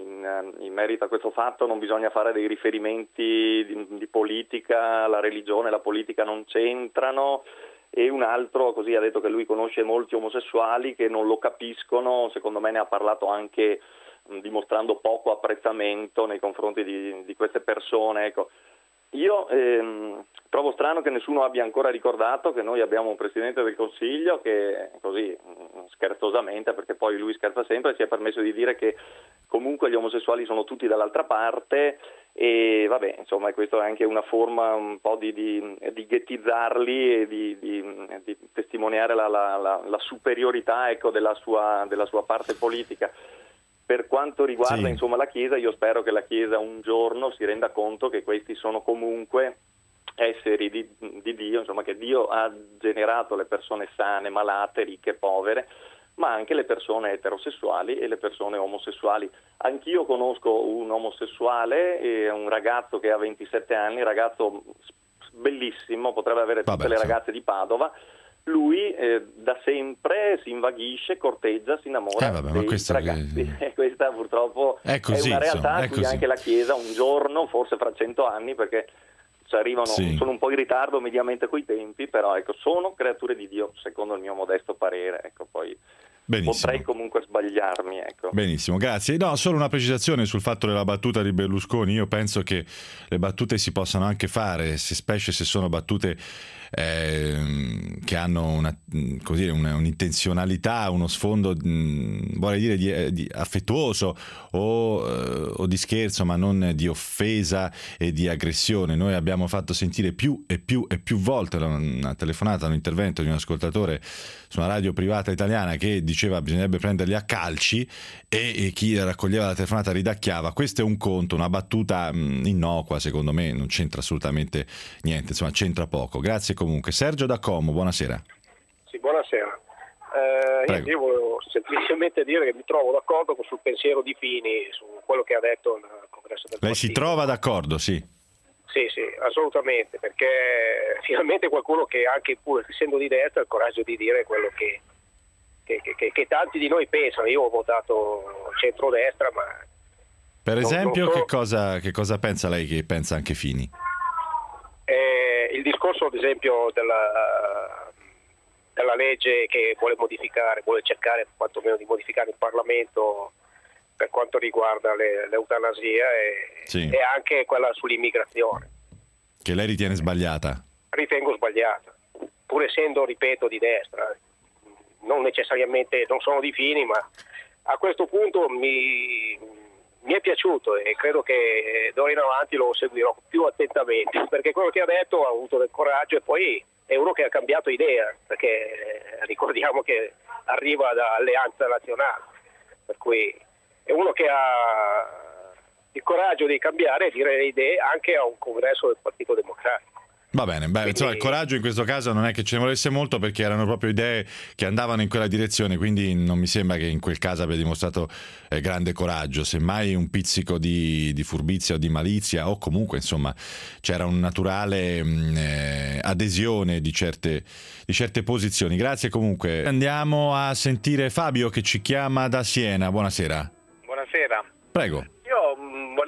in merito a questo fatto non bisogna fare dei riferimenti di politica, la religione e la politica non c'entrano, e un altro così ha detto che lui conosce molti omosessuali che non lo capiscono. Secondo me ne ha parlato anche dimostrando poco apprezzamento nei confronti di queste persone. Ecco, io trovo strano che nessuno abbia ancora ricordato che noi abbiamo un Presidente del Consiglio che così scherzosamente, perché poi lui scherza sempre, si è permesso di dire che comunque gli omosessuali sono tutti dall'altra parte, e vabbè, insomma, questo è anche una forma un po' di ghettizzarli e di testimoniare la superiorità, ecco, della sua parte politica. Per quanto riguarda insomma la Chiesa, io spero che la Chiesa un giorno si renda conto che questi sono comunque esseri di Dio, insomma, che Dio ha generato le persone sane, malate, ricche, povere, ma anche le persone eterosessuali e le persone omosessuali. Anch'io conosco un omosessuale, un ragazzo che ha 27 anni, ragazzo bellissimo, potrebbe avere tutte le ragazze di Padova. Lui da sempre si invaghisce, corteggia, si innamora dei ragazzi. Questa purtroppo è una realtà a cui anche la Chiesa un giorno, forse fra 100 anni, perché ci arrivano, sono un po' in ritardo mediamente coi tempi, però ecco, sono creature di Dio, secondo il mio modesto parere. Ecco, poi potrei comunque sbagliarmi. Ecco. Benissimo, grazie. No, solo una precisazione sul fatto della battuta di Berlusconi. Io penso che le battute si possano anche fare, specie se sono battute che hanno un'intenzionalità, uno sfondo, vorrei dire, di affettuoso o di scherzo, ma non di offesa e di aggressione. Noi abbiamo fatto sentire più e più volte una telefonata, un intervento di un ascoltatore su una radio privata italiana che diceva bisognerebbe prenderli a calci, e chi raccoglieva la telefonata ridacchiava. Questo è un conto, una battuta innocua, secondo me non c'entra assolutamente niente, insomma c'entra poco. Grazie comunque. Sergio da Como, buonasera. Sì, buonasera. Io volevo semplicemente dire che mi trovo d'accordo sul pensiero di Fini, su quello che ha detto il congresso del partito. Lei si trova d'accordo, sì? Sì, assolutamente, perché finalmente qualcuno che, anche pur essendo di destra, ha il coraggio di dire quello che tanti di noi pensano. Io ho votato centrodestra, ma... Per esempio, che cosa pensa lei che pensa anche Fini? Il discorso, ad esempio, della legge che vuole cercare quantomeno di modificare il Parlamento per quanto riguarda l'eutanasia e anche quella sull'immigrazione. Che lei ritiene sbagliata? Ritengo sbagliata, pur essendo, ripeto, di destra. Non necessariamente, non sono di Fini, ma a questo punto mi è piaciuto e credo che d'ora in avanti lo seguirò più attentamente, perché quello che ha detto ha avuto del coraggio, e poi è uno che ha cambiato idea, perché ricordiamo che arriva da Alleanza Nazionale, per cui è uno che ha il coraggio di cambiare e dire le idee anche a un congresso del Partito Democratico. Va bene, insomma, il coraggio in questo caso non è che ce ne volesse molto, perché erano proprio idee che andavano in quella direzione, quindi non mi sembra che in quel caso abbia dimostrato grande coraggio, semmai un pizzico di furbizia o di malizia, o comunque insomma c'era un naturale adesione di certe posizioni. Grazie comunque. Andiamo a sentire Fabio che ci chiama da Siena, buonasera. Buonasera. Prego. Io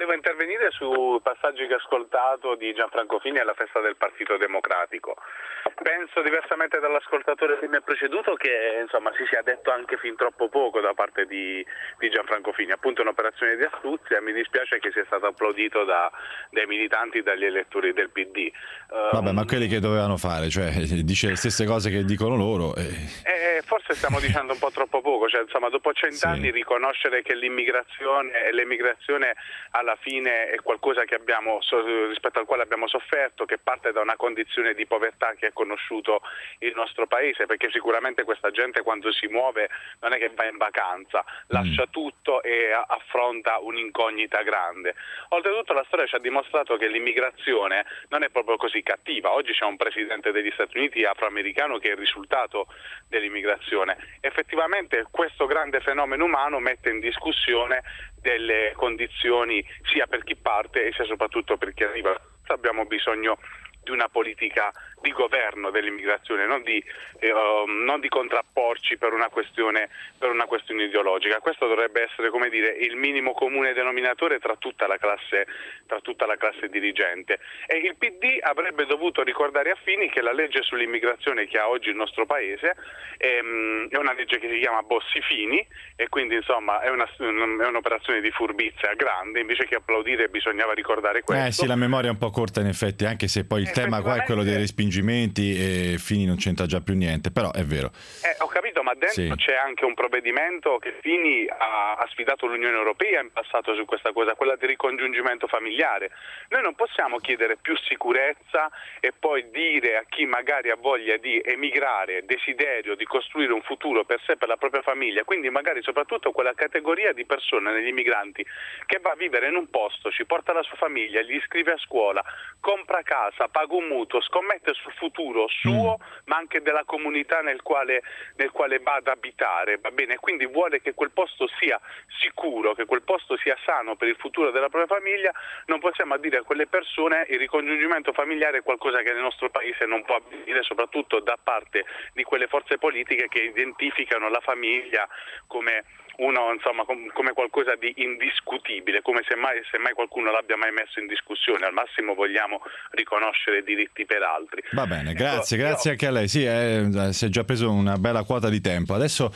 volevo intervenire sui passaggi che ho ascoltato di Gianfranco Fini alla festa del Partito Democratico. Penso, diversamente dall'ascoltatore che mi ha preceduto, che insomma si sia detto anche fin troppo poco da parte di Gianfranco Fini. Appunto un'operazione di astuzia, mi dispiace che sia stato applaudito dai militanti, dagli elettori del PD. Vabbè, ma quelli che dovevano fare, cioè dice le stesse cose che dicono loro. Forse stiamo dicendo un po' troppo poco, cioè insomma dopo 100 anni riconoscere che l'immigrazione e l'emigrazione alla fine è qualcosa che abbiamo, rispetto al quale abbiamo sofferto, che parte da una condizione di povertà che ha conosciuto il nostro paese, perché sicuramente questa gente quando si muove non è che va in vacanza, lascia tutto e affronta un'incognita grande. Oltretutto la storia ci ha dimostrato che l'immigrazione non è proprio così cattiva. Oggi c'è un presidente degli Stati Uniti afroamericano che è il risultato dell'immigrazione. Effettivamente questo grande fenomeno umano mette in discussione delle condizioni sia per chi parte e sia soprattutto per chi arriva. Abbiamo bisogno di una politica di governo dell'immigrazione, non di contrapporci per una questione ideologica. Questo dovrebbe essere, come dire, il minimo comune denominatore tra tutta la classe dirigente. E il PD avrebbe dovuto ricordare a Fini che la legge sull'immigrazione che ha oggi il nostro paese è una legge che si chiama Bossi-Fini, e quindi insomma è un'operazione di furbizia grande. Invece che applaudire bisognava ricordare questo. Sì, la memoria è un po' corta in effetti, anche se poi il tema qua è quello dei respingimenti e Fini non c'entra già più niente, però è vero. Ho capito, ma dentro c'è anche un provvedimento che Fini ha sfidato l'Unione Europea in passato su questa cosa, quella del ricongiungimento familiare. Noi non possiamo chiedere più sicurezza e poi dire a chi magari ha voglia di emigrare, desiderio di costruire un futuro per sé, per la propria famiglia, quindi magari soprattutto quella categoria di persone, negli immigranti, che va a vivere in un posto, ci porta la sua famiglia, gli iscrive a scuola, compra casa, paga un mutuo, scommette sul futuro suo ma anche della comunità nel quale va ad abitare, va bene? Quindi vuole che quel posto sia sicuro, che quel posto sia sano per il futuro della propria famiglia. Non possiamo dire a quelle persone il ricongiungimento familiare è qualcosa che nel nostro paese non può avvenire, soprattutto da parte di quelle forze politiche che identificano la famiglia come come qualcosa di indiscutibile, come se mai qualcuno l'abbia mai messo in discussione. Al massimo vogliamo riconoscere diritti per altri. Va bene, grazie anche a lei. Sì, si è già preso una bella quota di tempo. Adesso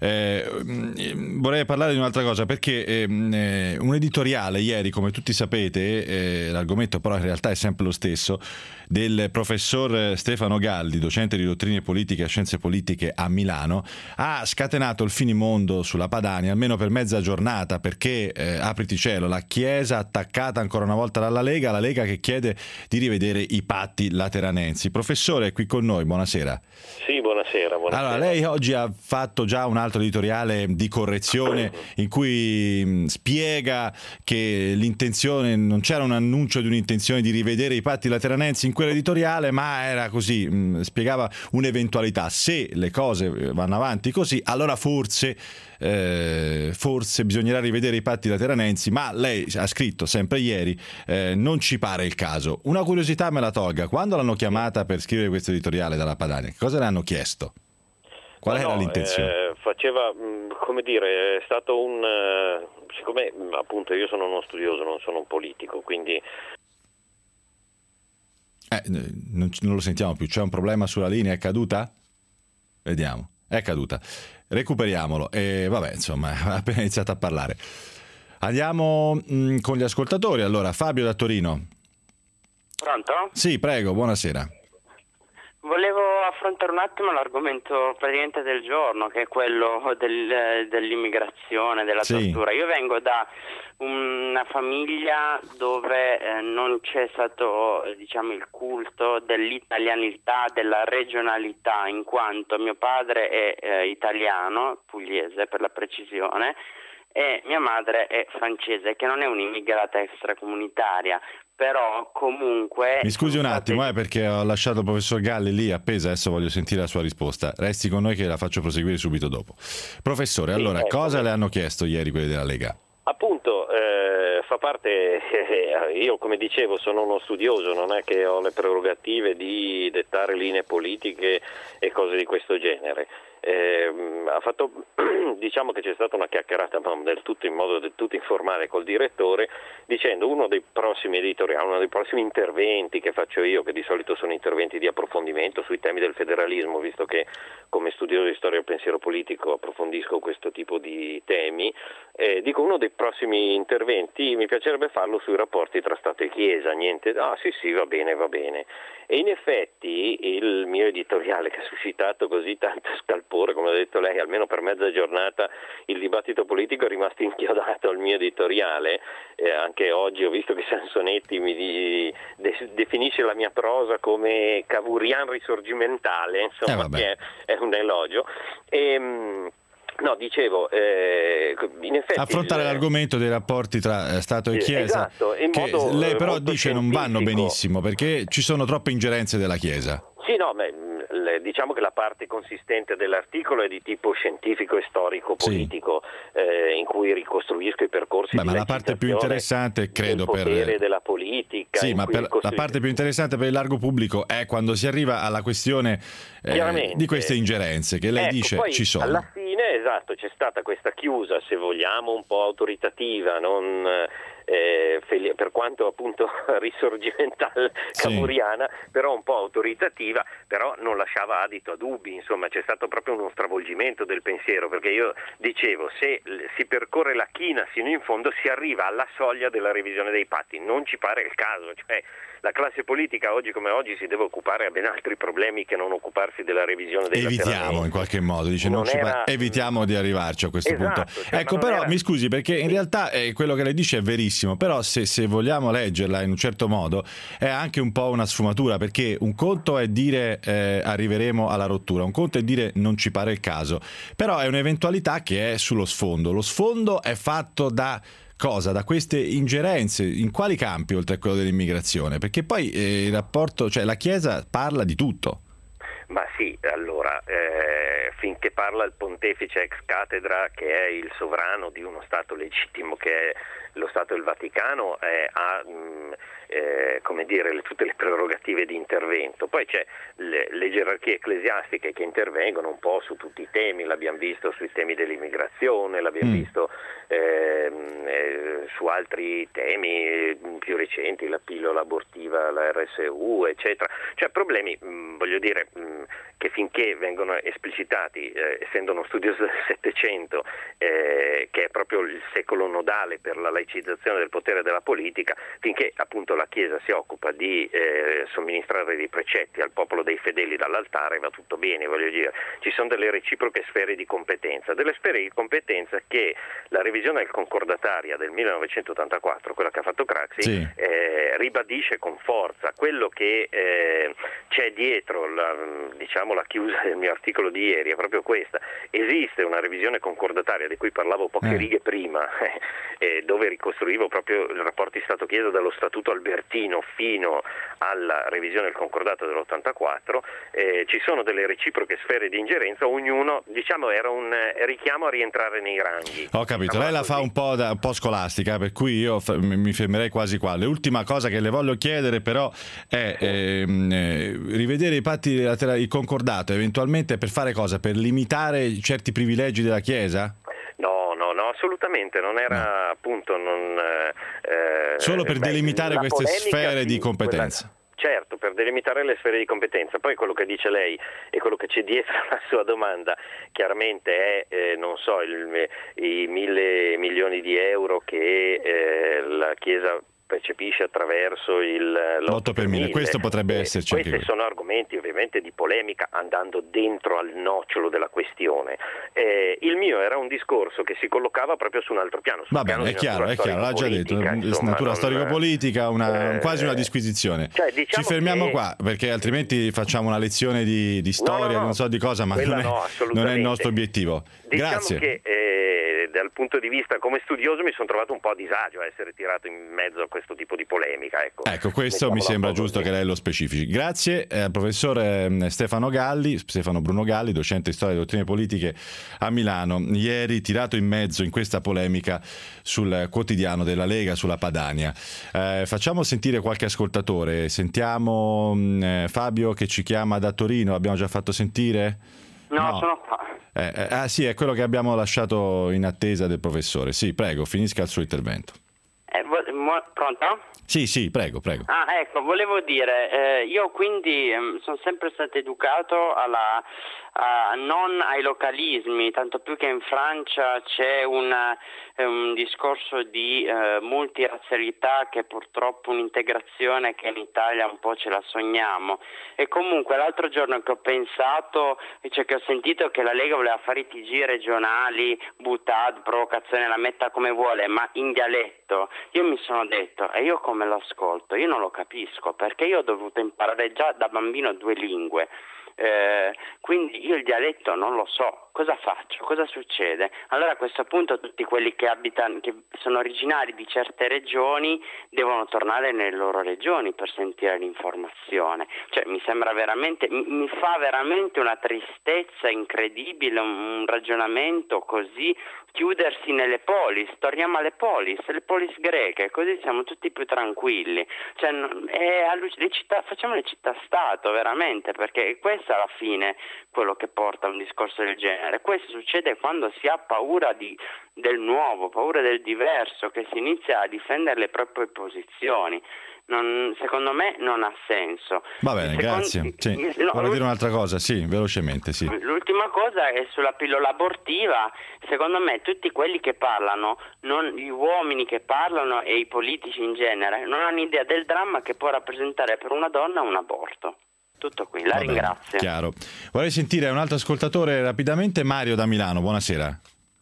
vorrei parlare di un'altra cosa, perché un editoriale ieri, come tutti sapete, l'argomento però in realtà è sempre lo stesso, del professor Stefano Galli, docente di dottrine politiche e scienze politiche a Milano, ha scatenato il finimondo sulla Padania almeno per mezza giornata, perché apriti cielo, la Chiesa attaccata ancora una volta dalla Lega, la Lega che chiede di rivedere i patti lateranensi. Professore, è qui con noi, buonasera. Sì, buonasera. Allora, lei oggi ha fatto già un altro editoriale di correzione in cui spiega che l'intenzione, non c'era un annuncio di un'intenzione di rivedere i patti lateranensi in quell'editoriale, ma era così, spiegava un'eventualità. Se le cose vanno avanti così, allora forse bisognerà rivedere i patti lateranensi, ma lei ha scritto sempre ieri non ci pare il caso. Una curiosità me la tolga: quando l'hanno chiamata per scrivere questo editoriale dalla Padania, che cosa le hanno chiesto? Qual era l'intenzione? Faceva, come dire, è stato siccome appunto io sono uno studioso, non sono un politico, quindi non lo sentiamo più. C'è un problema sulla linea? È caduta? Vediamo. È caduta. Recuperiamolo. E vabbè, insomma, ha appena iniziato a parlare. Andiamo con gli ascoltatori. Allora, Fabio da Torino. Pronto? Sì, prego, buonasera. Volevo affrontare un attimo l'argomento praticamente del giorno, che è quello dell'immigrazione, della tortura. Io vengo da una famiglia dove non c'è stato, il culto dell'italianità, della regionalità, in quanto mio padre è italiano, pugliese per la precisione, e mia madre è francese, che non è un'immigrata extracomunitaria. Però comunque... Mi scusi un attimo, perché ho lasciato il professor Galli lì appesa, adesso voglio sentire la sua risposta. Resti con noi che la faccio proseguire subito dopo. Professore, allora, cosa le hanno chiesto ieri quelli della Lega? Appunto, fa parte, io come dicevo sono uno studioso, non è che ho le prerogative di dettare linee politiche e cose di questo genere. ha fatto, diciamo che c'è stata una chiacchierata in modo del tutto informale col direttore, dicendo uno dei prossimi editoriali, uno dei prossimi interventi che faccio io, che di solito sono interventi di approfondimento sui temi del federalismo, visto che come studioso di storia e pensiero politico approfondisco questo tipo di temi, dico uno dei prossimi interventi mi piacerebbe farlo sui rapporti tra Stato e Chiesa, niente, sì va bene. E in effetti il mio editoriale, che ha suscitato così tanto scalpore, come ha detto lei, almeno per mezza giornata il dibattito politico è rimasto inchiodato al mio editoriale, anche oggi ho visto che Sansonetti mi definisce la mia prosa come cavourian risorgimentale, insomma, che è un elogio. No, dicevo, in effetti affrontare l'argomento dei rapporti tra Stato e Chiesa, esatto, che lei però dice non vanno benissimo perché ci sono troppe ingerenze della Chiesa. Sì, no, diciamo che la parte consistente dell'articolo è di tipo scientifico e storico politico, in cui ricostruisco i percorsi di ma la parte più interessante, credo, il potere della politica. Sì, ma la parte più interessante per il largo pubblico è quando si arriva alla questione di queste ingerenze che lei dice poi, ci sono. Alla fine, esatto, c'è stata questa chiusa, se vogliamo, un po' autoritativa, per quanto appunto risorgimentale cavouriana, però un po' autoritativa, però non lasciava adito a dubbi, insomma c'è stato proprio uno stravolgimento del pensiero, perché io dicevo, se si percorre la china sino in fondo si arriva alla soglia della revisione dei patti, non ci pare il caso, cioè la classe politica oggi come oggi si deve occupare a ben altri problemi che non occuparsi della revisione dei patti. Evitiamo in qualche modo, dice evitiamo di arrivarci a questo punto. Cioè, ecco, però mi scusi, perché in realtà quello che lei dice è verissimo, però se vogliamo leggerla in un certo modo è anche un po' una sfumatura, perché un conto è dire arriveremo alla rottura, un conto è dire non ci pare il caso, però è un'eventualità che è sullo sfondo. Lo sfondo è fatto da cosa? Da queste ingerenze, in quali campi oltre a quello dell'immigrazione? Perché poi il rapporto, cioè la Chiesa parla di tutto. Ma sì, allora, finché parla il pontefice ex cattedra, che è il sovrano di uno Stato legittimo, che è lo Stato del Vaticano, ha come dire, tutte le prerogative di intervento. Poi c'è le gerarchie ecclesiastiche che intervengono un po' su tutti i temi, l'abbiamo visto sui temi dell'immigrazione, l'abbiamo visto su altri temi più recenti, la pillola abortiva, la RSU, eccetera. Cioè problemi, voglio dire, che finché vengono esplicitati, essendo uno studioso del Settecento, che è proprio il secolo nodale per la laicizzazione del potere della politica, finché appunto la Chiesa si occupa di somministrare dei precetti al popolo dei fedeli dall'altare, va tutto bene, voglio dire. Ci sono delle reciproche sfere di competenza, che la revisione del concordataria del 1984, quella che ha fatto Craxi, ribadisce con forza. Quello che c'è dietro la chiusa del mio articolo di ieri è proprio questa: esiste una revisione concordataria di cui parlavo poche righe prima, dove ricostruivo proprio i rapporti Stato-Chiesa dallo Statuto Albertino fino alla revisione del concordato dell'84, ci sono delle reciproche sfere di ingerenza, ognuno, diciamo, era un richiamo a rientrare nei ranghi. Ho capito, lei la fa un po' scolastica, per cui io mi fermerei quasi qua. L'ultima cosa che le voglio chiedere però è rivedere i patti bilaterali, il concordato, eventualmente per fare cosa? Per limitare certi privilegi della Chiesa? No, assolutamente, non era appunto solo per delimitare queste sfere di competenza. Certo, per delimitare le sfere di competenza. Poi quello che dice lei e quello che c'è dietro alla sua domanda chiaramente è, i 1.000 milioni di euro che la Chiesa percepisce attraverso l'8 per 1000. Questo potrebbe esserci. Questi sono argomenti ovviamente di polemica, andando dentro al nocciolo della questione. Il mio era un discorso che si collocava proprio su un altro piano. Va bene, è chiaro, l'ha già detto, natura storico-politica, quasi una disquisizione. Cioè, diciamo, ci fermiamo qua, perché altrimenti facciamo una lezione di storia, non so di cosa, ma non è il nostro obiettivo. Diciamo Grazie. Che dal punto di vista come studioso mi sono trovato un po' a disagio a essere tirato in mezzo a questo tipo di polemica. Ecco, questo mi sembra giusto che lei lo specifici. Grazie al professore Stefano Bruno Galli, docente di storia e dottrine politiche a Milano, ieri tirato in mezzo in questa polemica sul quotidiano della Lega sulla Padania. Facciamo sentire qualche ascoltatore, sentiamo Fabio che ci chiama da Torino, l'abbiamo già fatto sentire? No, sono qua. Sì, è quello che abbiamo lasciato in attesa del professore. Sì, prego, finisca il suo intervento. Pronto? Sì, prego. Ecco, volevo dire, io quindi sono sempre stato educato non ai localismi, tanto più che in Francia c'è un discorso di multirazzialità che è purtroppo un'integrazione che in Italia un po' ce la sogniamo. E comunque l'altro giorno che ho pensato, cioè che ho sentito che la Lega voleva fare i TG regionali, butad, provocazione, la metta come vuole, ma in dialetto, io mi sono detto, e io come lo ascolto? Io non lo capisco, perché io ho dovuto imparare già da bambino 2 lingue. Quindi io il dialetto non lo so, cosa faccio? Cosa succede? Allora a questo punto tutti quelli che sono originari di certe regioni devono tornare nelle loro regioni per sentire l'informazione. Cioè mi sembra veramente, mi fa veramente una tristezza incredibile un ragionamento così, chiudersi nelle polis, torniamo alle polis greche, così siamo tutti più tranquilli. Cioè, facciamo le città-stato veramente, perché questo alla fine quello che porta a un discorso del genere. Questo succede quando si ha paura del nuovo, paura del diverso, che si inizia a difendere le proprie posizioni. Secondo me non ha senso. Va bene, grazie. Vorrei dire un'altra cosa, sì, velocemente, sì. L'ultima cosa è sulla pillola abortiva. Secondo me tutti quelli che parlano, gli uomini che parlano e i politici in genere, non hanno idea del dramma che può rappresentare per una donna un aborto. Tutto qui, la ringrazio. Chiaro. Vorrei sentire un altro ascoltatore rapidamente, Mario da Milano, buonasera.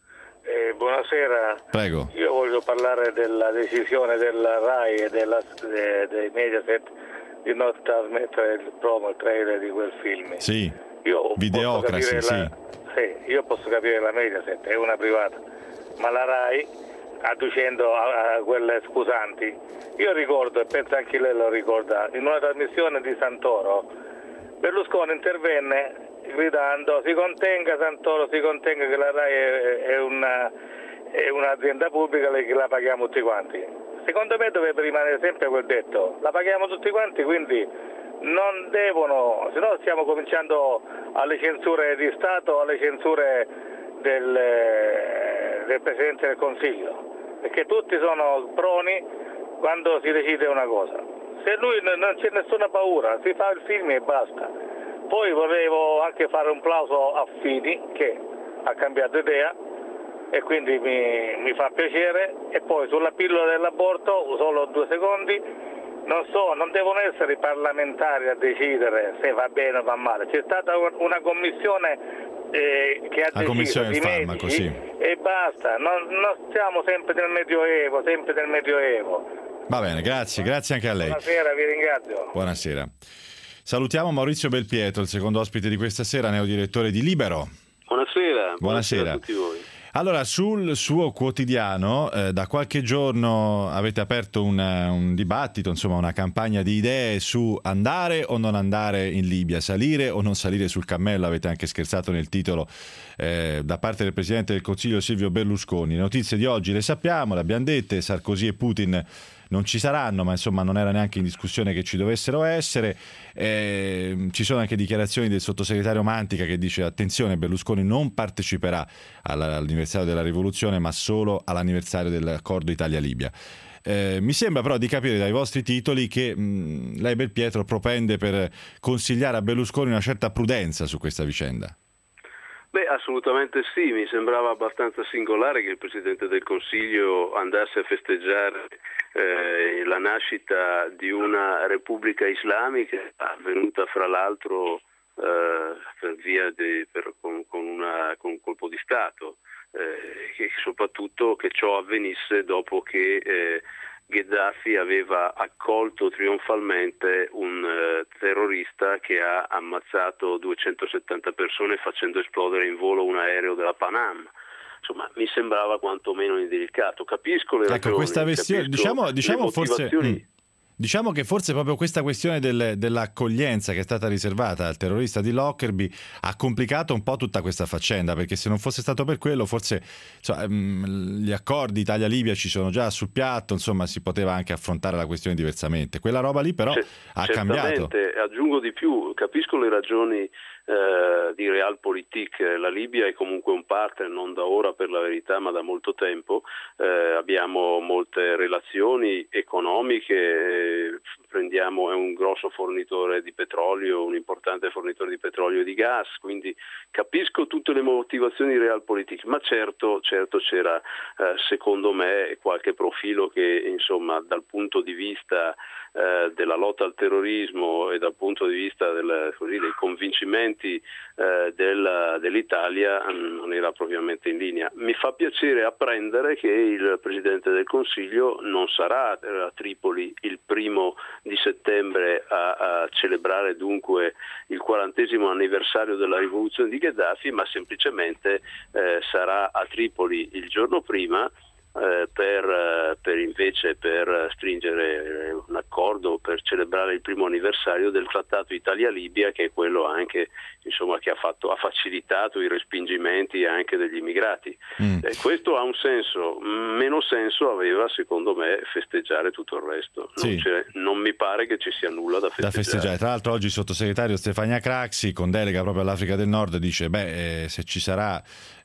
Buonasera. Prego. Io voglio parlare della decisione della RAI e dei Mediaset di non trasmettere il trailer di quel film. Sì, Videocracy, sì. Sì, io posso capire la Mediaset, è una privata, ma la RAI, adducendo a quelle scusanti, io ricordo, e penso anche lei lo ricorda, in una trasmissione di Santoro, Berlusconi intervenne gridando si contenga Santoro, si contenga che la RAI è un'azienda pubblica che la paghiamo tutti quanti. Secondo me dovrebbe rimanere sempre quel detto, la paghiamo tutti quanti, quindi non devono, se no stiamo cominciando alle censure di Stato, alle censure del Presidente del Consiglio, perché tutti sono proni quando si decide una cosa. Se lui non c'è nessuna paura, si fa il film e basta. Poi volevo anche fare un plauso a Fini che ha cambiato idea e quindi mi fa piacere. E poi sulla pillola dell'aborto, solo 2 secondi, non devono essere i parlamentari a decidere se va bene o va male. C'è stata una commissione che ha deciso di medici, sì. E basta, non stiamo sempre nel Medioevo. Va bene, grazie anche a lei. Buonasera, vi ringrazio. Buonasera. Salutiamo Maurizio Belpietro, il secondo ospite di questa sera, neodirettore di Libero. Buonasera a tutti voi. Allora, sul suo quotidiano da qualche giorno avete aperto un dibattito, insomma una campagna di idee su andare o non andare in Libia, salire o non salire sul cammello, avete anche scherzato nel titolo, da parte del Presidente del Consiglio Silvio Berlusconi. Le notizie di oggi le sappiamo, le abbiamo dette, Sarkozy e Putin non ci saranno, ma insomma non era neanche in discussione che ci dovessero essere. Ci sono anche dichiarazioni del sottosegretario Mantica che dice attenzione, Berlusconi non parteciperà all'anniversario della rivoluzione ma solo all'anniversario dell'accordo Italia-Libia. Mi sembra però di capire dai vostri titoli che lei, Belpietro, propende per consigliare a Berlusconi una certa prudenza su questa vicenda. Beh, assolutamente sì, mi sembrava abbastanza singolare che il Presidente del Consiglio andasse a festeggiare la nascita di una Repubblica Islamica avvenuta fra l'altro con un colpo di Stato, che soprattutto che ciò avvenisse dopo che Gheddafi aveva accolto trionfalmente un terrorista che ha ammazzato 270 persone facendo esplodere in volo un aereo della Pan Am. Insomma, mi sembrava quantomeno indelicato. Capisco le ragioni, questa questione, diciamo forse diciamo che forse proprio questa questione dell'accoglienza che è stata riservata al terrorista di Lockerbie ha complicato un po' tutta questa faccenda, perché se non fosse stato per quello forse gli accordi Italia-Libia ci sono già sul piatto, insomma si poteva anche affrontare la questione diversamente. Quella roba lì però ha cambiato. Aggiungo di più, capisco le ragioni di realpolitik. La Libia è comunque un partner, non da ora per la verità, ma da molto tempo. Abbiamo molte relazioni economiche, è un grosso fornitore di petrolio, un importante fornitore di petrolio e di gas, quindi capisco tutte le motivazioni di realpolitik, ma certo c'era secondo me qualche profilo che, insomma, dal punto di vista della lotta al terrorismo e dal punto di vista dei convincimenti dell'Italia non era propriamente in linea. Mi fa piacere apprendere che il Presidente del Consiglio non sarà a Tripoli il 1° di settembre a celebrare dunque il 40° anniversario della rivoluzione di Gheddafi, ma semplicemente sarà a Tripoli il giorno prima per stringere un accordo per celebrare il 1° anniversario del trattato Italia-Libia, che è quello anche, insomma, che ha facilitato i respingimenti anche degli immigrati. Questo ha un senso. Meno senso aveva, secondo me, festeggiare tutto il resto. Non mi pare che ci sia nulla da festeggiare. Tra l'altro oggi il sottosegretario Stefania Craxi, con delega proprio all'Africa del Nord, dice se ci sarà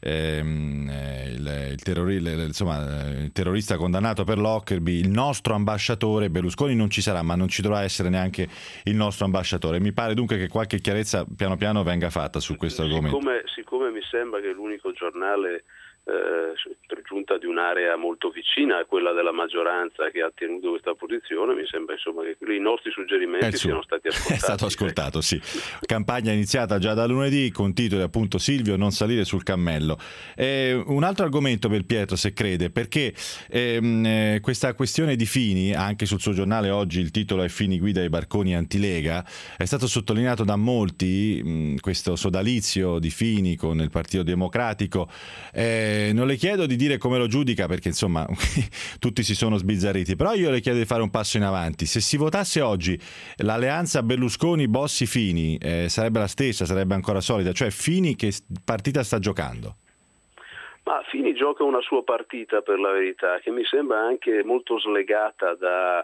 il terrorista condannato per Lockerbie, il nostro ambasciatore Berlusconi non ci sarà, ma non ci dovrà essere neanche il nostro ambasciatore. Mi pare dunque che qualche chiarezza piano piano venga fatta su questo argomento. Siccome mi sembra che l'unico giornale per giunta di un'area molto vicina a quella della maggioranza che ha tenuto questa posizione, mi sembra, insomma, che i nostri suggerimenti siano stati ascoltati. È stato ascoltato, sì. Campagna iniziata già da lunedì con titoli appunto Silvio non salire sul cammello. Un altro argomento, Belpietro, se crede, perché questa questione di Fini, anche sul suo giornale oggi il titolo è Fini guida i barconi antilega, è stato sottolineato da molti, questo sodalizio di Fini con il Partito Democratico. Non le chiedo di dire come lo giudica, perché insomma tutti si sono sbizzarriti, però io le chiedo di fare un passo in avanti. Se si votasse oggi l'alleanza Berlusconi-Bossi-Fini, sarebbe la stessa, sarebbe ancora solida? Cioè Fini che partita sta giocando? Ma Fini gioca una sua partita, per la verità, che mi sembra anche molto slegata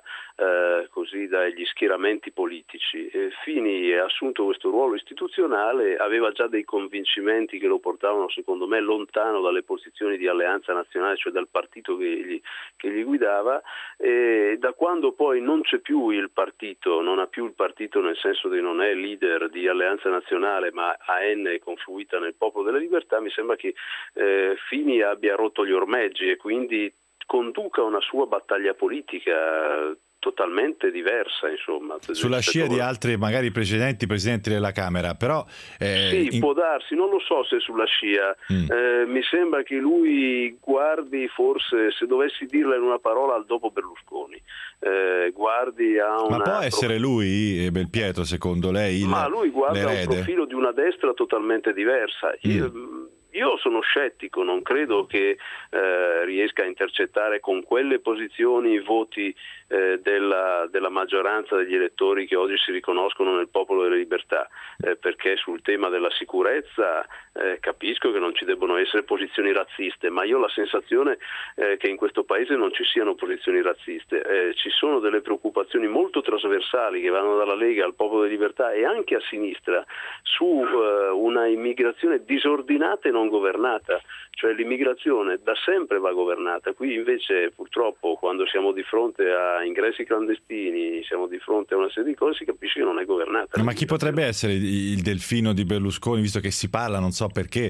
dagli schieramenti politici. Fini ha assunto questo ruolo istituzionale, aveva già dei convincimenti che lo portavano, secondo me, lontano dalle posizioni di Alleanza Nazionale, cioè dal partito che gli guidava, e da quando poi non c'è più il partito, non ha più il partito nel senso che non è leader di Alleanza Nazionale, ma AN è confluita nel Popolo della Libertà, mi sembra che Fini abbia rotto gli ormeggi e quindi conduca una sua battaglia politica totalmente diversa, insomma. Sulla scia di altri magari precedenti presidenti della Camera, però può darsi, non lo so se sulla scia. Mi sembra che lui guardi, forse, se dovessi dirla in una parola, al dopo Berlusconi. Guardi a una... Ma può essere lui, Belpietro, secondo lei? Ma lui guarda l'erede? Un profilo di una destra totalmente diversa. Io sono scettico, non credo che riesca a intercettare con quelle posizioni i voti della maggioranza degli elettori che oggi si riconoscono nel Popolo delle Libertà, perché sul tema della sicurezza capisco che non ci debbono essere posizioni razziste, ma io ho la sensazione che in questo paese non ci siano posizioni razziste. Ci sono delle preoccupazioni molto trasversali che vanno dalla Lega al Popolo delle Libertà e anche a sinistra su una immigrazione disordinata e non governata, cioè l'immigrazione da sempre va governata. Qui invece purtroppo quando siamo di fronte a ingressi clandestini, siamo di fronte a una serie di cose, si capisce che non è governata. Ma chi potrebbe essere il delfino di Berlusconi, visto che si parla, non so perché,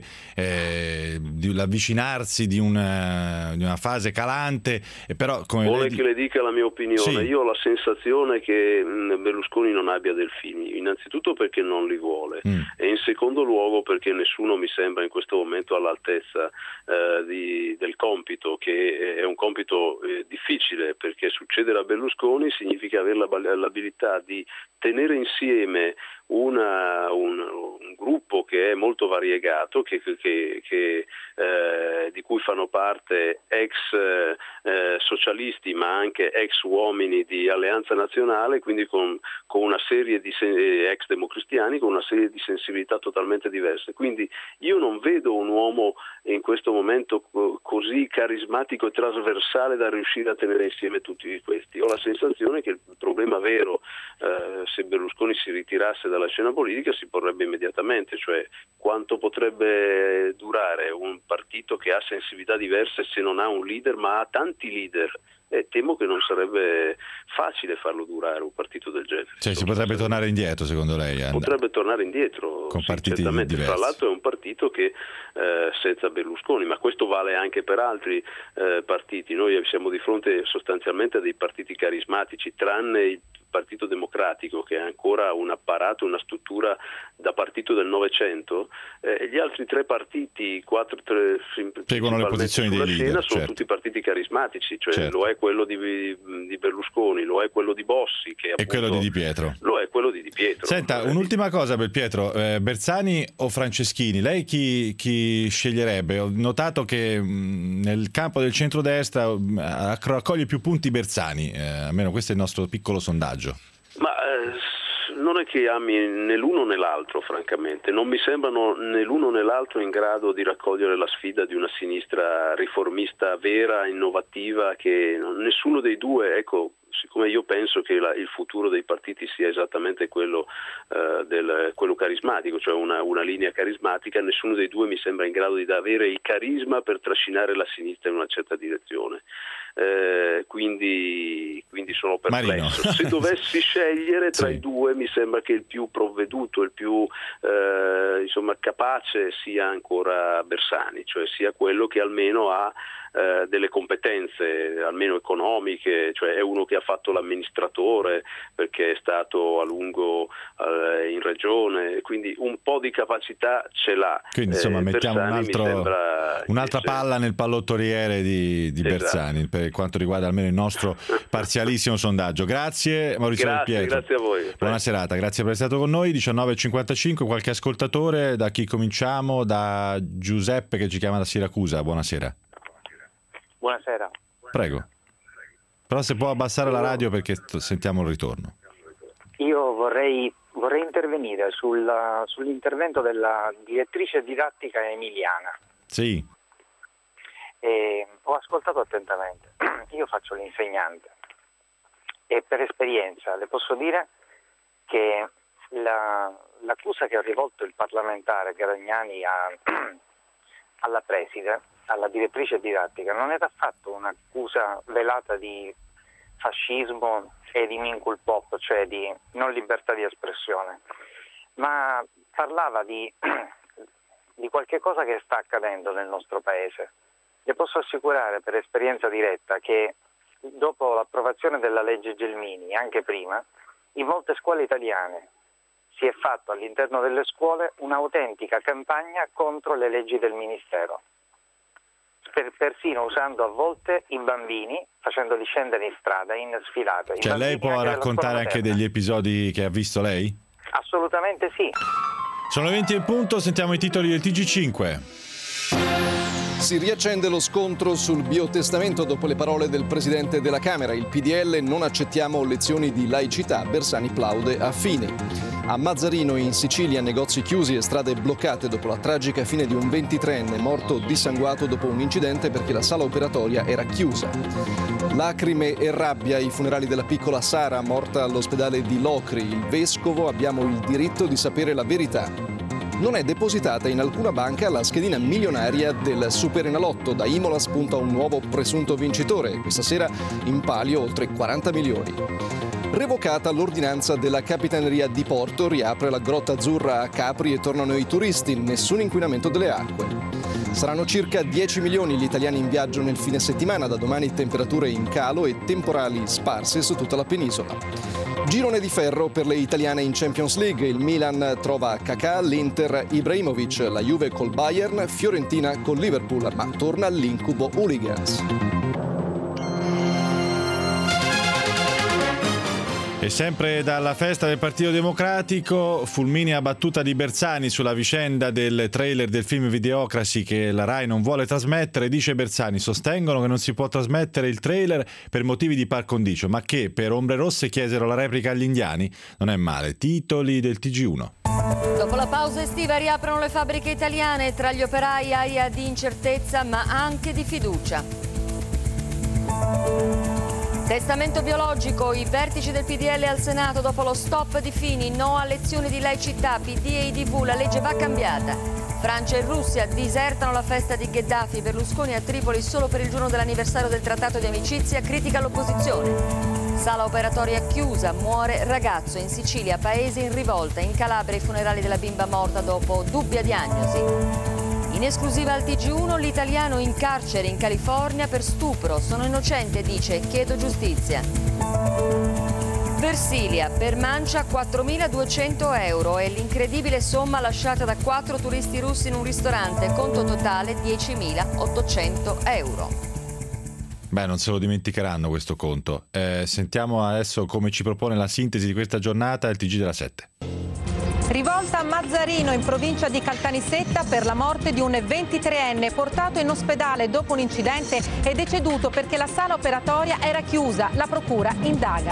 di l'avvicinarsi di una fase calante, però come vuole che le dica la mia opinione? Sì. Io ho la sensazione che Berlusconi non abbia delfini, innanzitutto perché non li vuole e in secondo luogo perché nessuno mi sembra in questo momento all'altezza del compito, che è un compito difficile, perché succedere a Berlusconi significa avere l'abilità di tenere insieme un gruppo che è molto variegato, di cui fanno parte ex socialisti ma anche ex uomini di Alleanza Nazionale, quindi con una serie di ex democristiani, con una serie di sensibilità totalmente diverse. Quindi io non vedo un uomo in questo momento così carismatico e trasversale da riuscire a tenere insieme tutti questi. Ho la sensazione che il problema vero, se Berlusconi si ritirasse dalla scena politica si porrebbe immediatamente, cioè quanto potrebbe durare un partito che ha sensibilità diverse se non ha un leader ma ha tanti leader. Temo che non sarebbe facile farlo durare un partito del genere. Cioè si potrebbe tornare indietro, secondo lei? Potrebbe tornare indietro con partiti diversi. Tra l'altro è un partito che senza Berlusconi, ma questo vale anche per altri partiti. Noi siamo di fronte sostanzialmente a dei partiti carismatici, tranne il Partito Democratico, che ha ancora un apparato, una struttura da partito del Novecento. Gli altri tre partiti, seguono le posizioni dei leader, sono tutti partiti carismatici, cioè lo è quello di Berlusconi, lo è quello di Bossi, che e quello di Di Pietro. Lo è quello di Di Pietro. Senta, un'ultima cosa per Pietro, Bersani o Franceschini, lei chi sceglierebbe? Ho notato che nel campo del centrodestra raccoglie più punti Bersani, almeno questo è il nostro piccolo sondaggio. Ma non è che ami né l'uno né l'altro, francamente. Non mi sembrano né l'uno né l'altro in grado di raccogliere la sfida di una sinistra riformista vera, innovativa, che nessuno dei due, ecco, siccome io penso che il futuro dei partiti sia esattamente quello quello carismatico, cioè una linea carismatica, nessuno dei due mi sembra in grado di avere il carisma per trascinare la sinistra in una certa direzione. Quindi sono perplesso. Se dovessi scegliere tra i due, mi sembra che il più provveduto, il più capace sia ancora Bersani, cioè sia quello che almeno ha delle competenze almeno economiche, cioè è uno che ha fatto l'amministratore perché è stato a lungo in regione, quindi un po' di capacità ce l'ha. Quindi insomma mettiamo un'altra palla nel pallottoliere di Bersani per quanto riguarda almeno il nostro parzialissimo sondaggio. Grazie Maurizio Del Pietro. Grazie a voi. Buona serata, grazie per essere stato con noi. 19:55, qualche ascoltatore, da chi cominciamo? Da Giuseppe che ci chiama da Siracusa. Buonasera. Buonasera. Prego. Però se può abbassare la radio perché sentiamo il ritorno. Io vorrei intervenire sull'intervento della direttrice didattica emiliana. Sì. Ho ascoltato attentamente. Io faccio l'insegnante e per esperienza le posso dire che l'accusa che ha rivolto il parlamentare Graniani alla preside, alla direttrice didattica, non era affatto un'accusa velata di fascismo e di minculpop, cioè di non libertà di espressione, ma parlava di qualche cosa che sta accadendo nel nostro paese. Le posso assicurare per esperienza diretta che dopo l'approvazione della legge Gelmini, anche prima, in molte scuole italiane si è fatto all'interno delle scuole un'autentica campagna contro le leggi del Ministero, persino usando a volte i bambini, facendoli scendere in strada in sfilate. Cioè lei può raccontare anche degli episodi che ha visto lei? Assolutamente sì. Sono le 20 in punto, sentiamo i titoli del TG5. Si riaccende lo scontro sul biotestamento dopo le parole del Presidente della Camera. Il PDL non accettiamo lezioni di laicità, Bersani plaude a Fini. A Mazzarino in Sicilia negozi chiusi e strade bloccate dopo la tragica fine di un 23enne morto dissanguato dopo un incidente perché la sala operatoria era chiusa. Lacrime e rabbia ai funerali della piccola Sara morta all'ospedale di Locri. Il vescovo: abbiamo il diritto di sapere la verità. Non è depositata in alcuna banca la schedina milionaria del Superenalotto. Da Imola spunta un nuovo presunto vincitore. Questa sera in palio oltre 40 milioni. Revocata l'ordinanza della Capitaneria di Porto, riapre la Grotta Azzurra a Capri e tornano i turisti, nessun inquinamento delle acque. Saranno circa 10 milioni gli italiani in viaggio nel fine settimana, da domani temperature in calo e temporali sparse su tutta la penisola. Girone di ferro per le italiane in Champions League, il Milan trova Kakà, l'Inter Ibrahimovic, la Juve col Bayern, Fiorentina col Liverpool, ma torna l'incubo hooligans. E sempre dalla festa del Partito Democratico, fulminea battuta di Bersani sulla vicenda del trailer del film Videocracy che la Rai non vuole trasmettere. Dice Bersani: sostengono che non si può trasmettere il trailer per motivi di par condicio, ma che per Ombre Rosse chiesero la replica agli indiani. Non è male. Titoli del TG1. Dopo la pausa estiva riaprono le fabbriche italiane, tra gli operai aria di incertezza ma anche di fiducia. Testamento biologico, i vertici del PDL al Senato dopo lo stop di Fini, no a lezioni di laicità, PD e IDV, la legge va cambiata. Francia e Russia disertano la festa di Gheddafi, Berlusconi a Tripoli solo per il giorno dell'anniversario del trattato di amicizia, critica l'opposizione. Sala operatoria chiusa, muore ragazzo in Sicilia, paese in rivolta, in Calabria i funerali della bimba morta dopo dubbia diagnosi. In esclusiva al TG1 l'italiano in carcere in California per stupro. Sono innocente, dice, chiedo giustizia. Versilia, per mancia 4.200 euro è l'incredibile somma lasciata da 4 turisti russi in un ristorante, conto totale 10.800 euro. Beh, non se lo dimenticheranno questo conto. Sentiamo adesso come ci propone la sintesi di questa giornata il TG della 7. Rivolta a Mazzarino, in provincia di Caltanissetta, per la morte di un 23enne portato in ospedale dopo un incidente e deceduto perché la sala operatoria era chiusa. La procura indaga.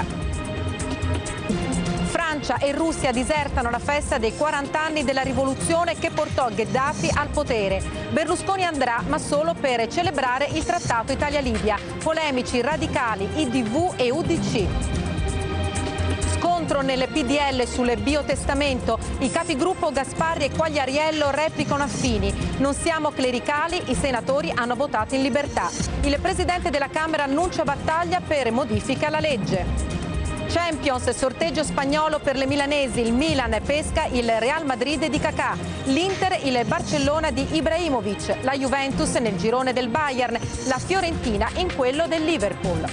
Francia e Russia disertano la festa dei 40 anni della rivoluzione che portò Gheddafi al potere. Berlusconi andrà, ma solo per celebrare il trattato Italia-Libia. Polemici radicali, IDV e UDC. Scontro nelle PDL sul biotestamento. I capigruppo Gasparri e Quagliariello replicano a Fini. Non siamo clericali, i senatori hanno votato in libertà. Il presidente della Camera annuncia battaglia per modifiche alla legge. Champions, sorteggio spagnolo per le milanesi, il Milan pesca il Real Madrid di Kaká, l'Inter il Barcellona di Ibrahimovic, la Juventus nel girone del Bayern, la Fiorentina in quello del Liverpool.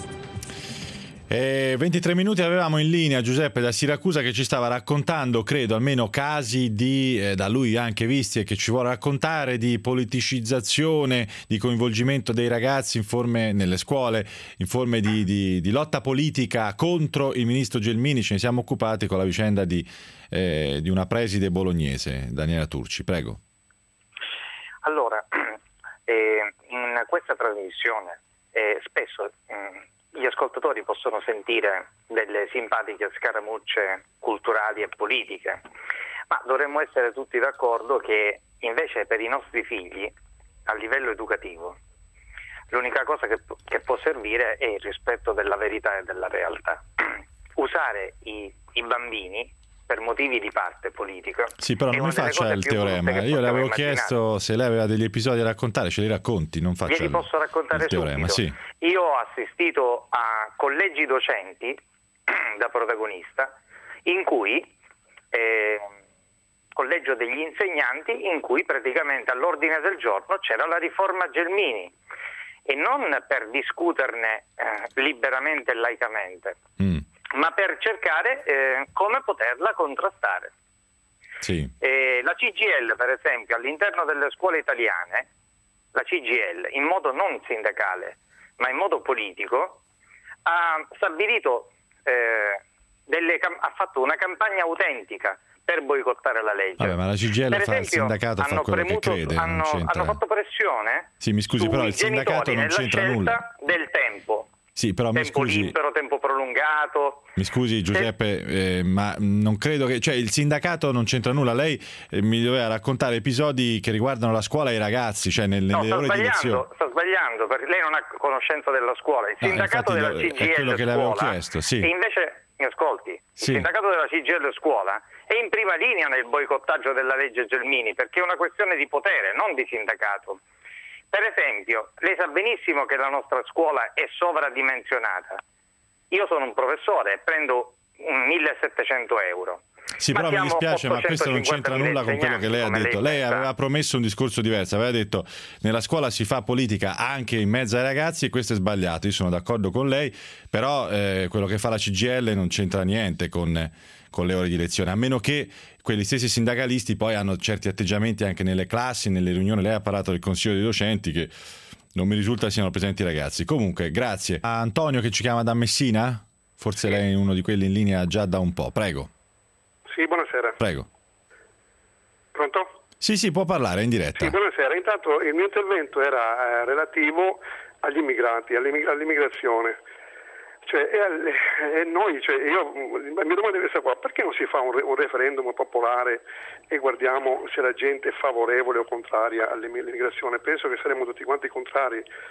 23 minuti avevamo in linea Giuseppe da Siracusa che ci stava raccontando, credo, almeno casi di, da lui anche visti e che ci vuole raccontare, di politicizzazione, di coinvolgimento dei ragazzi in forme, nelle scuole, in forme di lotta politica contro il ministro Gelmini. Ce ne siamo occupati con la vicenda di una preside bolognese. Daniela Turci, prego. Allora, in questa trasmissione spesso gli ascoltatori possono sentire delle simpatiche scaramucce culturali e politiche, ma dovremmo essere tutti d'accordo che invece per i nostri figli, a livello educativo, l'unica cosa che può servire è il rispetto della verità e della realtà. Usare i bambini per motivi di parte politica. Sì, però non mi faccia il teorema. Io le avevo chiesto se lei aveva degli episodi da raccontare, ce li racconti, non faccia Glieli posso raccontare il teorema, subito. Sì. Io ho assistito a collegi docenti da protagonista, in cui collegio degli insegnanti, in cui praticamente all'ordine del giorno c'era la riforma Gelmini, e non per discuterne liberamente e laicamente, ma per cercare come poterla contrastare. Sì. La CGIL, per esempio, all'interno delle scuole italiane, la CGIL, in modo non sindacale, ma in modo politico, ha stabilito, ha fatto una campagna autentica per boicottare la legge. Vabbè, ma la CGIL per fa, esempio, il sindacato fa quello che crede. Hanno fatto pressione. Sì, mi scusi, però il sindacato non c'entra nulla. Del tempo. Sì, però mi tempo scusi, libero, tempo prolungato. Mi scusi Giuseppe, ma non credo che, cioè, il sindacato non c'entra nulla. Lei mi doveva raccontare episodi che riguardano la scuola e i ragazzi, cioè nelle ore di lezione. Sta sbagliando, perché lei non ha conoscenza della scuola. Il sindacato della CGIL è quello che le avevo chiesto, sì. E invece, mi ascolti, sì. Il sindacato della CGIL scuola è in prima linea nel boicottaggio della legge Gelmini, perché è una questione di potere, non di sindacato. Per esempio, lei sa benissimo che la nostra scuola è sovradimensionata. Io sono un professore e prendo 1.700 euro. Sì, però mi dispiace, ma questo non c'entra nulla con quello che lei ha detto. Lei aveva promesso un discorso diverso, aveva detto nella scuola si fa politica anche in mezzo ai ragazzi, e questo è sbagliato. Io sono d'accordo con lei, però quello che fa la CGIL non c'entra niente con le ore di lezione, a meno che quelli stessi sindacalisti poi hanno certi atteggiamenti anche nelle classi, nelle riunioni. Lei ha parlato del consiglio dei docenti, che non mi risulta siano presenti i ragazzi. Comunque, grazie. A Antonio che ci chiama da Messina, forse lei è uno di quelli in linea già da un po', prego. Sì, buonasera. Prego. Pronto? Sì, può parlare, in diretta. Sì, buonasera. Intanto il mio intervento era relativo agli immigrati, all'immigrazione. Cioè, e noi, io, la mia domanda è questa qua: perché non si fa un referendum popolare e guardiamo se la gente è favorevole o contraria all'immigrazione? Penso che saremmo tutti quanti contrari.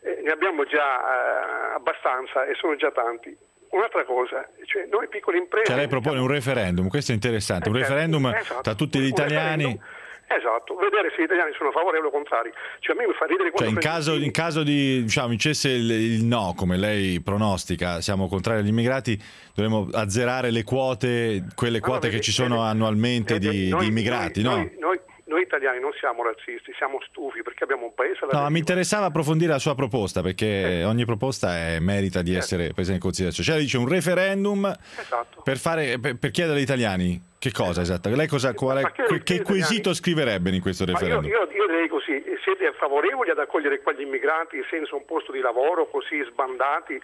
ne abbiamo già abbastanza e sono già tanti. Un'altra cosa, cioè noi piccole imprese... Cioè lei propone un referendum, questo è interessante, un referendum tra tutti gli italiani... Esatto, vedere se gli italiani sono favorevoli o contrari. Cioè a me mi fa ridere quando... Cioè in caso di, diciamo, vincesse il no, come lei pronostica, siamo contrari agli immigrati, dovremmo azzerare le quote, quelle quote che ci sono annualmente di immigrati, no? Noi italiani non siamo razzisti, siamo stufi perché abbiamo un paese... No, mi interessava approfondire la sua proposta, perché ogni proposta merita di essere presa in considerazione. Cioè dice un referendum per chiedere agli italiani che cosa esatto? Lei che quesito scriverebbe in questo referendum? Io direi così: siete favorevoli ad accogliere quegli immigrati senza un posto di lavoro, così sbandati,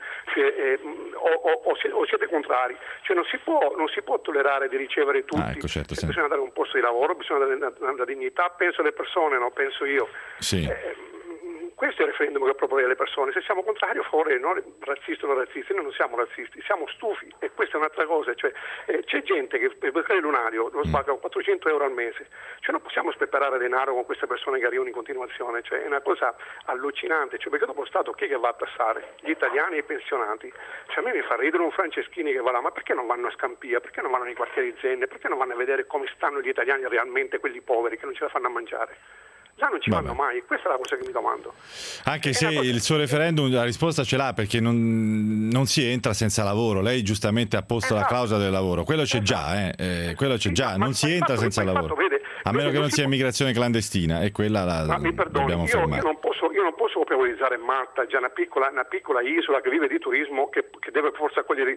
o siete contrari? Cioè non si può tollerare di ricevere tutti, bisogna dare un posto di lavoro, bisogna dare una dignità, penso alle persone, no? Penso io. Sì. Questo è il referendum che propone alle persone. Se siamo contrari o favorevoli, non razzisti o non razzisti, noi non siamo razzisti, siamo stufi, e questa è un'altra cosa. Cioè, c'è gente che per il lunario lo paga 400 euro al mese, cioè non possiamo sperperare denaro con queste persone che arrivano in continuazione, cioè è una cosa allucinante, cioè, perché dopo Stato chi è che va a tassare? Gli italiani e i pensionati. Cioè, a me mi fa ridere un Franceschini che va là, ma perché non vanno a Scampia, perché non vanno nei quartieri Zenne, perché non vanno a vedere come stanno gli italiani realmente, quelli poveri che non ce la fanno a mangiare? Là non ci vanno mai, questa è la cosa che mi domando. Anche se il suo referendum la risposta ce l'ha, perché non si entra senza lavoro. Lei giustamente ha posto la clausola del lavoro, quello c'è già, quello c'è già, non si entra senza lavoro, a meno che non sia immigrazione clandestina, e quella dobbiamo fermare. Io non posso colpevolizzare Malta, già una piccola isola che vive di turismo, che deve forse accogliere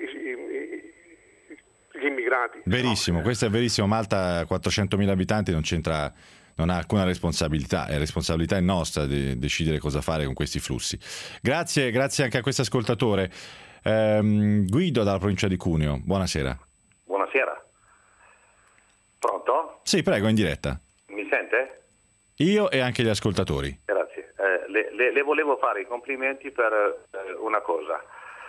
gli immigrati. Verissimo, questo è verissimo. Malta, 400.000 abitanti, non ha alcuna responsabilità, è responsabilità nostra di decidere cosa fare con questi flussi. Grazie anche a questo ascoltatore. Guido dalla provincia di Cuneo, buonasera. Buonasera. Pronto? Sì, prego, in diretta. Mi sente? Io e anche gli ascoltatori. Grazie. Le volevo fare i complimenti per una cosa.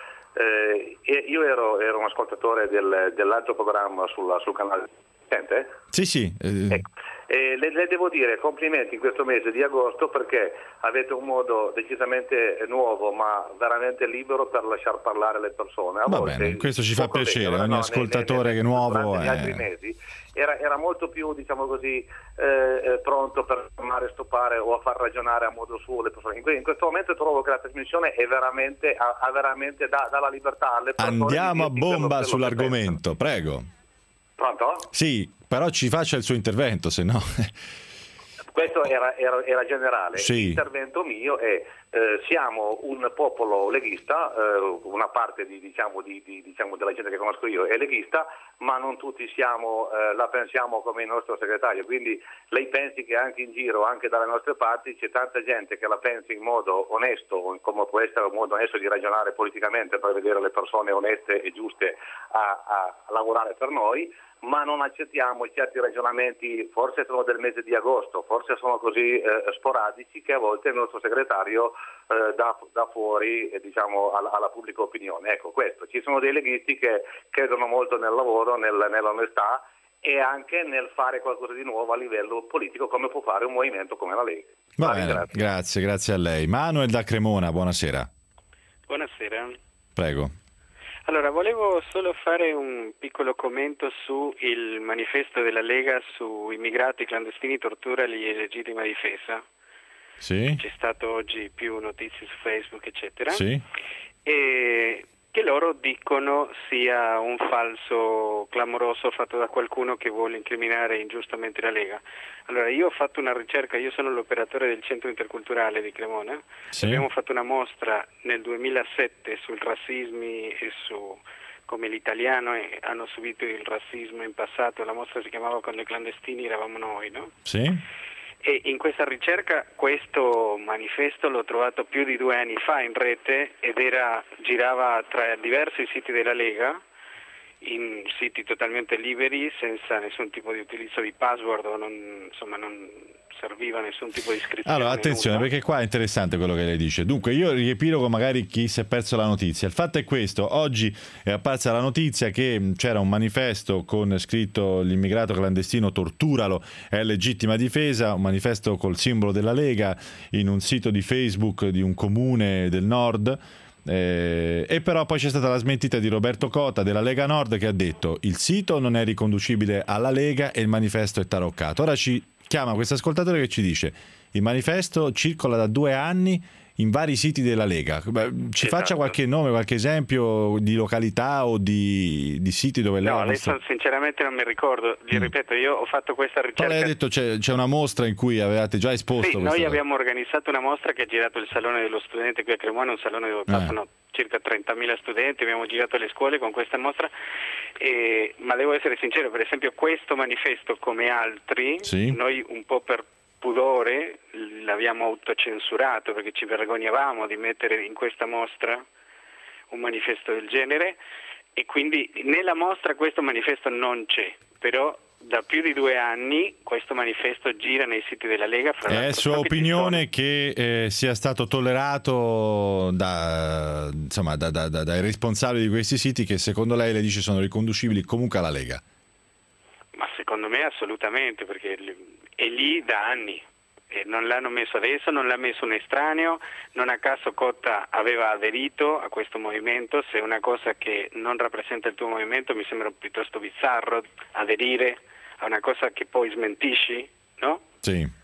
Io ero un ascoltatore dell'altro programma sul canale. Sente? Sì. Ecco. Le devo dire complimenti in questo mese di agosto, perché avete un modo decisamente nuovo ma veramente libero per lasciar parlare le persone. Va bene, questo ci fa piacere, ogni ascoltatore che è nuovo negli altri mesi era molto più, diciamo così, pronto per fermare, stoppare o a far ragionare a modo suo le persone. In questo momento trovo che la trasmissione è veramente dà la libertà alle persone. Andiamo a bomba sull'argomento, prego. Pronto? Sì, però ci faccia il suo intervento, se no... Questo era generale. Sì. L'intervento mio è siamo un popolo leghista, una parte della gente che conosco io è leghista, ma non tutti la pensiamo come il nostro segretario, quindi lei pensi che anche in giro, anche dalle nostre parti, c'è tanta gente che la pensa in modo onesto, come può essere un modo onesto di ragionare politicamente per vedere le persone oneste e giuste a lavorare per noi, ma non accettiamo certi ragionamenti, forse sono del mese di agosto, forse sono così sporadici, che a volte il nostro segretario dà fuori alla pubblica opinione. Ecco, questo. Ci sono dei leghisti che credono molto nel lavoro, nell'onestà e anche nel fare qualcosa di nuovo a livello politico, come può fare un movimento come la Lega. Va bene, grazie a lei. Manuel da Cremona, buonasera. Buonasera. Prego. Allora, volevo solo fare un piccolo commento su il manifesto della Lega su immigrati clandestini, tortura e legittima difesa. Sì. C'è stato oggi più notizie su Facebook, eccetera. Sì. E che loro dicono sia un falso clamoroso fatto da qualcuno che vuole incriminare ingiustamente la Lega. Allora, io ho fatto una ricerca, io sono l'operatore del Centro Interculturale di Cremona. Sì. Abbiamo fatto una mostra nel 2007 sul razzismi e su come gli italiani hanno subito il razzismo in passato. La mostra si chiamava Con i clandestini eravamo noi, no? Sì. E in questa ricerca questo manifesto l'ho trovato più di 2 anni fa in rete ed girava tra diversi siti della Lega, in siti totalmente liberi, senza nessun tipo di utilizzo di password o non serviva nessun tipo di iscrizione. Allora, attenzione, perché qua è interessante quello che lei dice. Dunque, io riepilogo magari chi si è perso la notizia. Il fatto è questo: oggi è apparsa la notizia che c'era un manifesto con scritto "l'immigrato clandestino torturalo, è legittima difesa", un manifesto col simbolo della Lega in un sito di Facebook di un comune del nord. E però poi c'è stata la smentita di Roberto Cota della Lega Nord, che ha detto: il sito non è riconducibile alla Lega e il manifesto è taroccato. Ora ci chiama questo ascoltatore che ci dice: il manifesto circola da 2 anni in vari siti della Lega. Ci faccia qualche nome, qualche esempio di località o di siti dove lei ha visto? No, sinceramente non mi ricordo. Vi ripeto, io ho fatto questa ricerca. Poi lei ha detto c'è una mostra in cui avevate già esposto. Sì, noi abbiamo organizzato una mostra che ha girato il Salone dello Studente qui a Cremona, un salone dove passano circa 30.000 studenti. Abbiamo girato le scuole con questa mostra, ma devo essere sincero, per esempio questo manifesto, come altri, noi un po' per pudore l'abbiamo autocensurato, perché ci vergognavamo di mettere in questa mostra un manifesto del genere, e quindi nella mostra questo manifesto non c'è, però da più di 2 anni questo manifesto gira nei siti della Lega. È sua opinione che sia stato tollerato dai responsabili di questi siti, che secondo lei, le dice, sono riconducibili comunque alla Lega? Ma secondo me assolutamente, perché è lì da anni e non l'hanno messo adesso, non l'ha messo un estraneo. Non a caso Cotta aveva aderito a questo movimento. Se è una cosa che non rappresenta il tuo movimento, mi sembra piuttosto bizzarro aderire a una cosa che poi smentisci, no? Sì.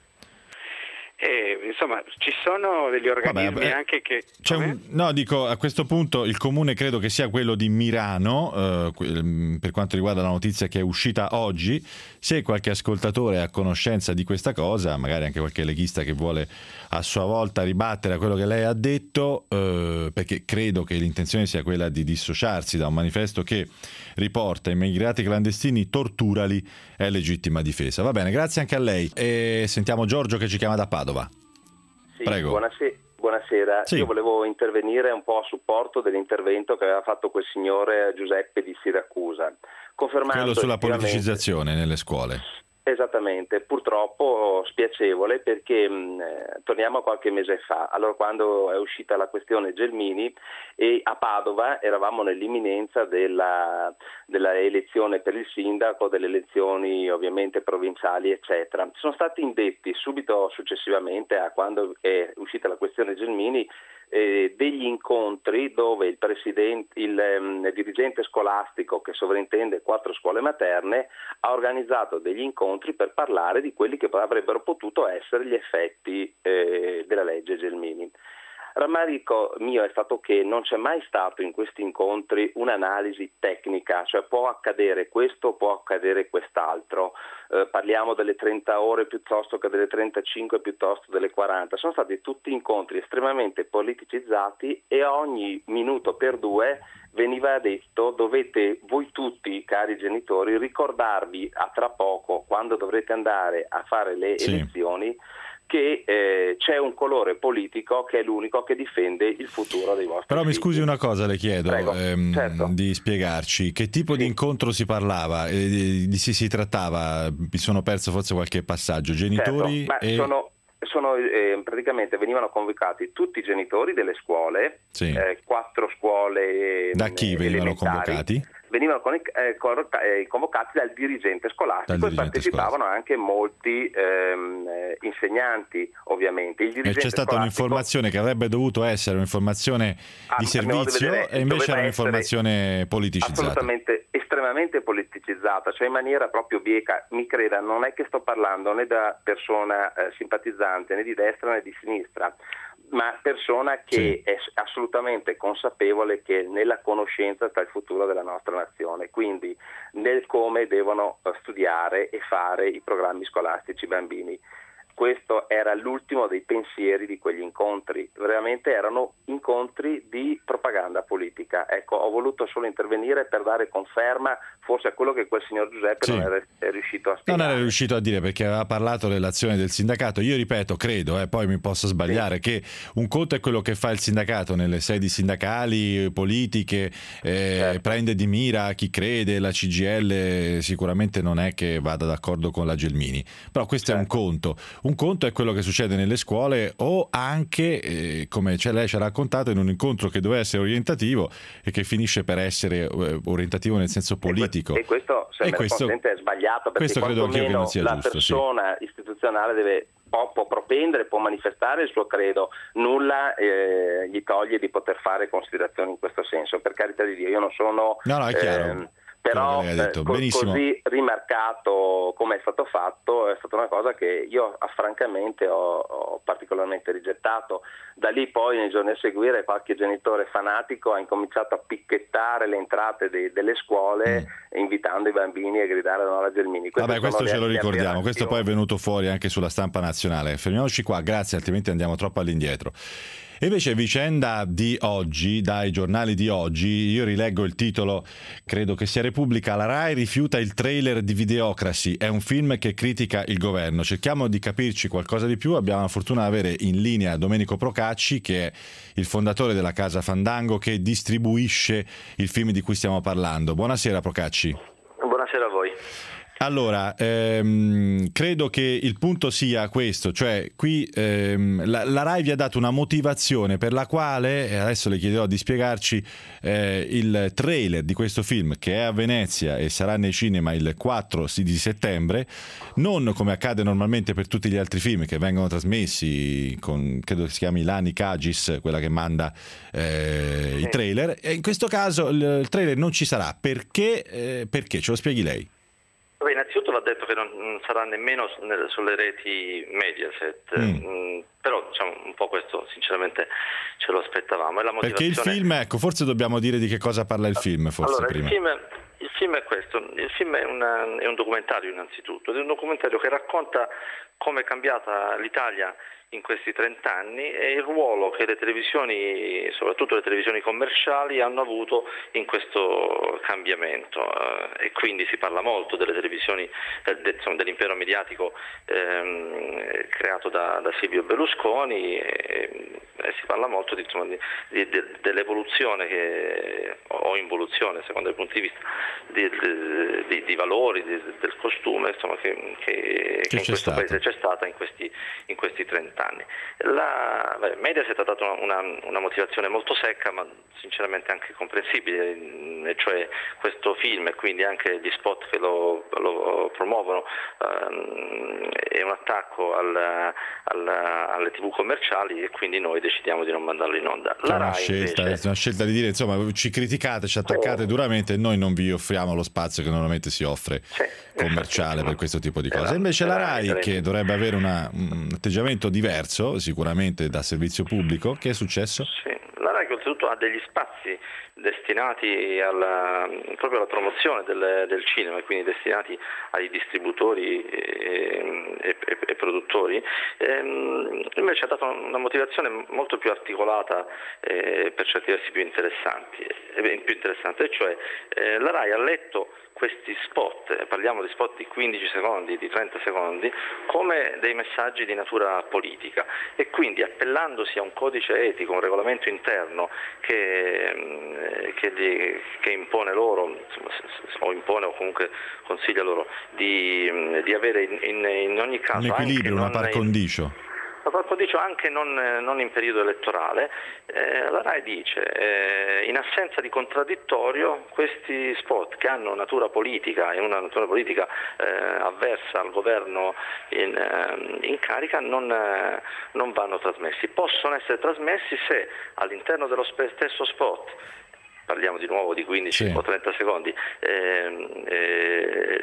Insomma, ci sono degli organismi anche che... dico, a questo punto il comune credo che sia quello di Mirano, per quanto riguarda la notizia che è uscita oggi. Se qualche ascoltatore è a conoscenza di questa cosa, magari anche qualche leghista che vuole a sua volta ribattere a quello che lei ha detto, perché credo che l'intenzione sia quella di dissociarsi da un manifesto che riporta immigrati clandestini, torturali, è legittima difesa. Va bene, grazie anche a lei. E sentiamo Giorgio che ci chiama da Padova. Sì, prego. Buonasera. Sì. Io volevo intervenire un po' a supporto dell'intervento che aveva fatto quel signore Giuseppe di Siracusa, confermando quello sulla politicizzazione nelle scuole. Esattamente, purtroppo spiacevole, perché torniamo a qualche mese fa, allora quando è uscita la questione Gelmini, e a Padova eravamo nell'imminenza della elezione per il sindaco, delle elezioni ovviamente provinciali, eccetera. Sono stati indetti subito successivamente a quando è uscita la questione Gelmini degli incontri dove il dirigente scolastico che sovrintende 4 scuole materne ha organizzato degli incontri per parlare di quelli che avrebbero potuto essere gli effetti della legge Gelmini. Rammarico mio è stato che non c'è mai stato in questi incontri un'analisi tecnica, cioè può accadere questo, può accadere quest'altro, parliamo delle 30 ore piuttosto che delle 35, piuttosto delle 40, sono stati tutti incontri estremamente politicizzati e ogni minuto per 2 veniva detto: dovete voi tutti, cari genitori, ricordarvi a tra poco, quando dovrete andare a fare le elezioni, che c'è un colore politico che è l'unico che difende il futuro dei vostri Però figli. mi scusi una cosa, le chiedo certo. di spiegarci che tipo di incontro si parlava, di si trattava. Mi sono perso forse qualche passaggio. Genitori praticamente venivano convocati tutti i genitori delle scuole, 4 scuole da chi venivano convocati? Venivano convocati dal dirigente scolastico e partecipavano anche molti insegnanti, ovviamente. Il dirigente c'è stata un'informazione che avrebbe dovuto essere un'informazione di servizio e invece era un'informazione politicizzata. Assolutamente, estremamente politicizzata, cioè in maniera proprio bieca. Mi creda, non è che sto parlando né da persona simpatizzante né di destra né di sinistra, ma persona che è assolutamente consapevole che nella conoscenza sta il futuro della nostra nazione, quindi nel come devono studiare e fare i programmi scolastici i bambini. questo era l'ultimo dei pensieri di quegli incontri, veramente erano incontri di propaganda politica. Ecco, ho voluto solo intervenire per dare conferma forse a quello che quel signor Giuseppe non è riuscito a spiegare. Non era riuscito a dire, perché aveva parlato dell'azione del sindacato. Io ripeto, credo, poi mi posso sbagliare, che un conto è quello che fa il sindacato nelle sedi sindacali, politiche, prende di mira chi crede, la CGIL sicuramente non è che vada d'accordo con la Gelmini, però questo è un conto. Un conto è quello che succede nelle scuole o anche, come lei ci ha raccontato, in un incontro che doveva essere orientativo e che finisce per essere orientativo nel senso politico. E questo, se me ne consente, è sbagliato, perché quantomeno la persona istituzionale può propendere, può manifestare il suo credo, nulla gli toglie di poter fare considerazioni in questo senso, per carità di Dio. Io non sono... No, è chiaro. Però così rimarcato come è stato fatto, è stata una cosa che io francamente ho particolarmente rigettato. Da lì poi nei giorni a seguire qualche genitore fanatico ha incominciato a picchettare le entrate delle scuole invitando i bambini a gridare no alla Gelmini. Questo ce lo ricordiamo, questo poi è venuto fuori anche sulla stampa nazionale. Fermiamoci qua, grazie, altrimenti andiamo troppo all'indietro. E invece vicenda di oggi, dai giornali di oggi, io rileggo il titolo, credo che sia Repubblica: la Rai rifiuta il trailer di Videocracy, è un film che critica il governo. Cerchiamo di capirci qualcosa di più. Abbiamo la fortuna di avere in linea Domenico Procacci, che è il fondatore della Casa Fandango, che distribuisce il film di cui stiamo parlando. Buonasera Procacci. Buonasera a voi. Allora, credo che il punto sia questo, cioè qui la Rai vi ha dato una motivazione per la quale, adesso le chiederò di spiegarci il trailer di questo film, che è a Venezia e sarà nei cinema il 4 di settembre, non come accade normalmente per tutti gli altri film che vengono trasmessi con, credo che si chiami Lani Kagis, quella che manda i trailer, e in questo caso il trailer non ci sarà. Perché? Perché? Ce lo spieghi lei? Beh, innanzitutto va detto che non sarà nemmeno sulle reti Mediaset, però diciamo un po' questo sinceramente ce lo aspettavamo. Perché il film, ecco, forse dobbiamo dire di che cosa parla il film, forse allora, prima. Il film è questo, il film è un documentario innanzitutto, ed è un documentario che racconta come è cambiata l'Italia in questi 30 anni e il ruolo che le televisioni, soprattutto le televisioni commerciali, hanno avuto in questo cambiamento, e quindi si parla molto delle televisioni, dell'impero mediatico creato da Silvio Berlusconi, e si parla molto dell'evoluzione o involuzione, secondo i punti di vista, di valori, del costume, insomma, che in questo paese c'è stata in questi 30 anni. Mediaset ha dato una motivazione molto secca, ma sinceramente anche comprensibile, cioè questo film e quindi anche gli spot che lo promuovono è un attacco alle TV commerciali, e quindi noi decidiamo di non mandarlo in onda. È una scelta di dire, insomma, ci criticate, ci attaccate duramente, e noi non vi offriamo lo spazio che normalmente si offre commerciale per questo tipo di cose. Invece la Rai, che dovrebbe avere un atteggiamento diverso sicuramente da servizio pubblico, che è successo? Sì, la Rai oltretutto ha degli spazi destinati proprio alla promozione del cinema, e quindi destinati ai distributori e produttori. Invece ha dato una motivazione molto più articolata, per certi versi più interessante, e cioè la Rai ha letto questi spot, parliamo di spot di 15 secondi, di 30 secondi, come dei messaggi di natura politica, e quindi appellandosi a un codice etico, un regolamento interno che impone loro, o impone o comunque consiglia loro di avere in ogni caso un equilibrio, una par condicio. Anche non in periodo elettorale, la Rai dice in assenza di contraddittorio questi spot che hanno natura politica e una natura politica avversa al governo in carica non vanno trasmessi. Possono essere trasmessi se all'interno dello stesso spot, parliamo di nuovo di 15 o 30 secondi,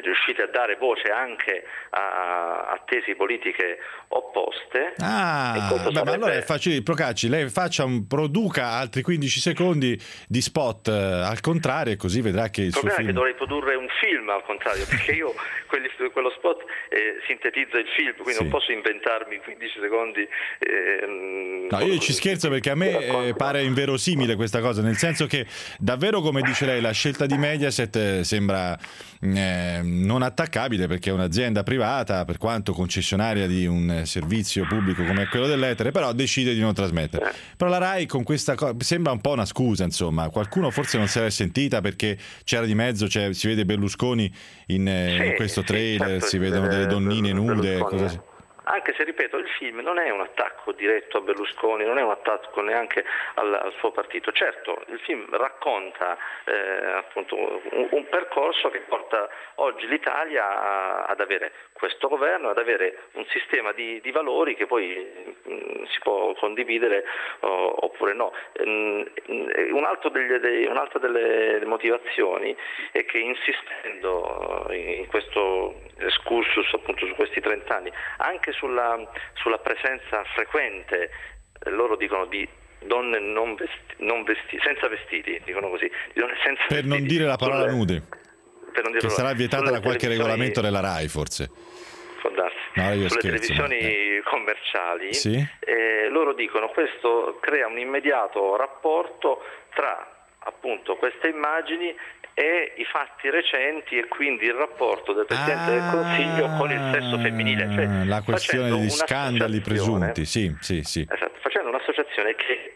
riuscite a dare voce anche a tesi politiche opposte. Ma allora è facile. Procacci, lei produca altri 15 secondi di spot al contrario, e così vedrà che il suo film... è che dovrei produrre un film al contrario, perché io quello spot sintetizza il film, quindi non posso inventarmi 15 secondi. No, io ci scherzo, perché a me pare inverosimile questa cosa, nel senso che davvero, come dice lei, la scelta di Mediaset sembra non attaccabile, perché è un'azienda privata, per quanto concessionaria di un servizio pubblico come quello dell'etere, però decide di non trasmettere. Però la Rai con questa cosa sembra un po' una scusa, insomma, qualcuno forse non se l'è sentita perché c'era di mezzo, si vede Berlusconi in questo trailer, certo, si vedono delle donnine nude, anche se, ripeto, il film non è un attacco diretto a Berlusconi, non è un attacco neanche al suo partito. Certo, il film racconta appunto un percorso che porta oggi l'Italia ad avere questo governo, ad avere un sistema di valori che poi si può condividere oppure no. Un'altra delle motivazioni è che, insistendo in questo excursus appunto su questi 30 anni, anche sulla presenza frequente, loro dicono, di donne senza vestiti, dicono così, per non dire la parola nude, che sarà vietata da qualche regolamento della Rai, forse. Può darsi. Sulle televisioni commerciali, loro dicono questo crea un immediato rapporto tra appunto queste immagini e i fatti recenti, e quindi il rapporto del Presidente del Consiglio con il sesso femminile, cioè la questione degli scandali presunti, sì. Esatto, facendo un'associazione che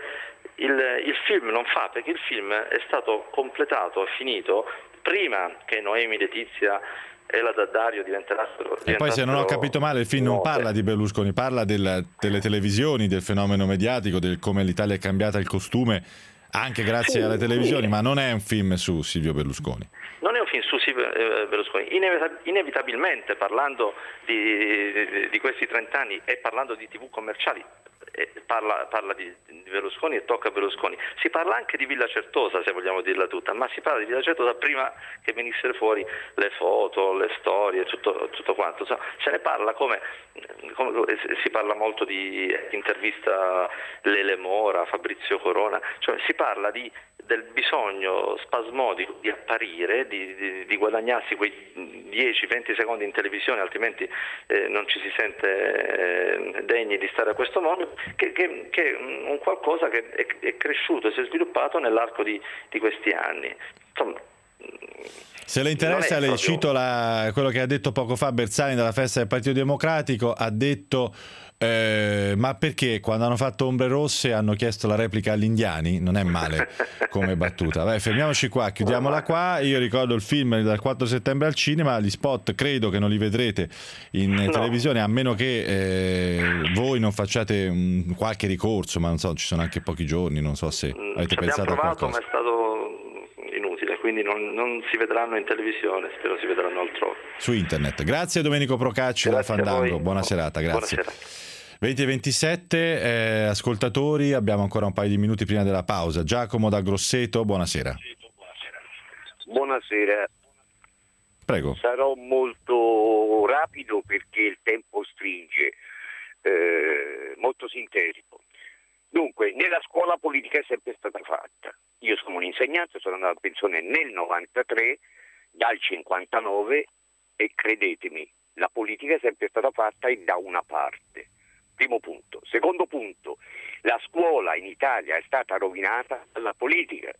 il film non fa, perché il film è stato completato e finito prima che Noemi, Letizia e la D'Addario diventassero. E poi, se non ho capito male, il film non parla di Berlusconi, parla delle televisioni, del fenomeno mediatico, del come l'Italia è cambiata il costume anche grazie alle televisioni, ma non è un film su Silvio Berlusconi. Non è un film su Silvio Berlusconi. Inevitabilmente, parlando di questi 30 anni e parlando di TV commerciali, parla di Berlusconi e tocca Berlusconi. Si parla anche di Villa Certosa, se vogliamo dirla tutta, ma si parla di Villa Certosa prima che venissero fuori le foto, le storie, tutto quanto. Se ne parla come si parla molto di intervista Lele Mora, Fabrizio Corona, cioè si parla del bisogno spasmodico di apparire, di guadagnarsi quei 10-20 secondi in televisione, altrimenti non ci si sente degni di stare a questo mondo, che è un qualcosa che è cresciuto e si è sviluppato nell'arco di questi anni. Insomma, se le interessa, le cito quello che ha detto poco fa Bersani dalla festa del Partito Democratico. Ha detto ma perché quando hanno fatto Ombre Rosse hanno chiesto la replica agli indiani? Non è male come battuta. Vai, fermiamoci qua, chiudiamola qua. Io ricordo il film dal 4 settembre al cinema, gli spot credo che non li vedrete in televisione, a meno che voi non facciate qualche ricorso, ma non so, ci sono anche pochi giorni, non so se avete pensato a qualcosa. Ma è stato inutile, quindi non si vedranno in televisione, spero si vedranno altrove. Su internet. Grazie Domenico Procacci da Fandango, buona serata, grazie. Buona serata. 20:27, ascoltatori, abbiamo ancora un paio di minuti prima della pausa. Giacomo da Grosseto, buonasera. Buonasera. Prego. Sarò molto rapido perché il tempo stringe, molto sintetico. Dunque, nella scuola politica è sempre stata fatta. Io sono un insegnante, sono andato a pensione nel 93, dal 59, e credetemi, la politica è sempre stata fatta e da una parte. Primo punto. Secondo punto, la scuola in Italia è stata rovinata dalla politica.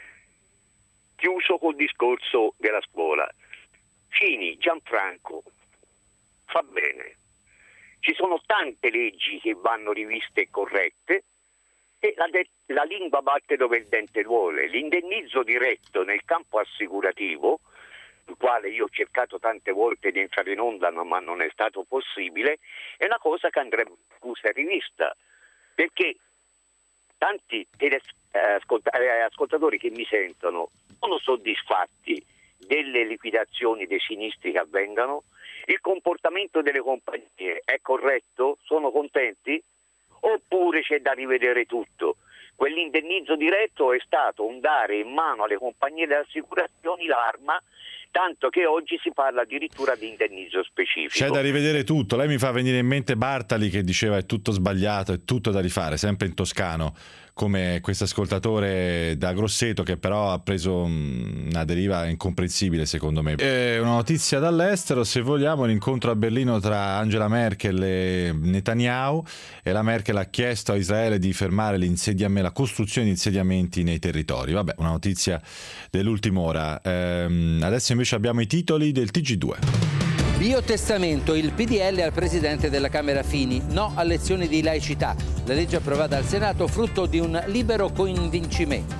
Chiuso col discorso della scuola. Fini, Gianfranco, fa bene. Ci sono tante leggi che vanno riviste e corrette, e la lingua batte dove il dente duole. L'indennizzo diretto nel campo assicurativo, il quale io ho cercato tante volte di entrare in onda ma non è stato possibile, è una cosa che andrebbe discussa e rivista, perché tanti ascoltatori che mi sentono sono soddisfatti delle liquidazioni dei sinistri che avvengano, il comportamento delle compagnie è corretto, sono contenti, oppure c'è da rivedere tutto. Quell'indennizzo diretto è stato un dare in mano alle compagnie delle assicurazioni l'arma, tanto che oggi si parla addirittura di indennizzo specifico. C'è da rivedere tutto. Lei mi fa venire in mente Bartali che diceva è tutto sbagliato, è tutto da rifare, sempre in toscano, come questo ascoltatore da Grosseto che però ha preso una deriva incomprensibile secondo me. Una notizia dall'estero, se vogliamo, l'incontro a Berlino tra Angela Merkel e Netanyahu, e la Merkel ha chiesto a Israele di fermare la costruzione di insediamenti nei territori. Vabbè, una notizia dell'ultima ora. Adesso invece abbiamo i titoli del TG2. Biotestamento, il PDL al presidente della Camera Fini, no a lezioni di laicità. La legge approvata al Senato frutto di un libero convincimento.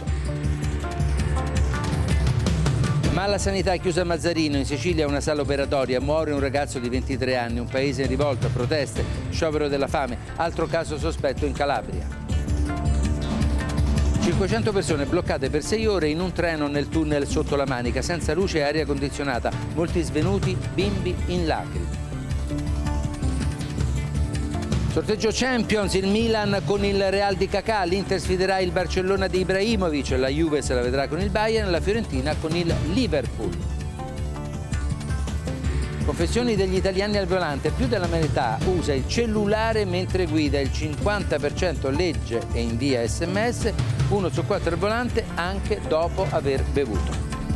Ma la sanità è chiusa a Mazzarino, in Sicilia una sala operatoria, muore un ragazzo di 23 anni, un paese in rivolta, proteste, sciopero della fame, altro caso sospetto in Calabria. 500 persone bloccate per 6 ore in un treno nel tunnel sotto la Manica, senza luce e aria condizionata, molti svenuti, bimbi in lacrime. Sorteggio Champions, il Milan con il Real di Kaká, l'Inter sfiderà il Barcellona di Ibrahimovic, la Juve se la vedrà con il Bayern, la Fiorentina con il Liverpool. Confessioni degli italiani al volante, più della metà usa il cellulare mentre guida, il 50% legge e invia SMS, 1 su 4 al volante anche dopo aver bevuto.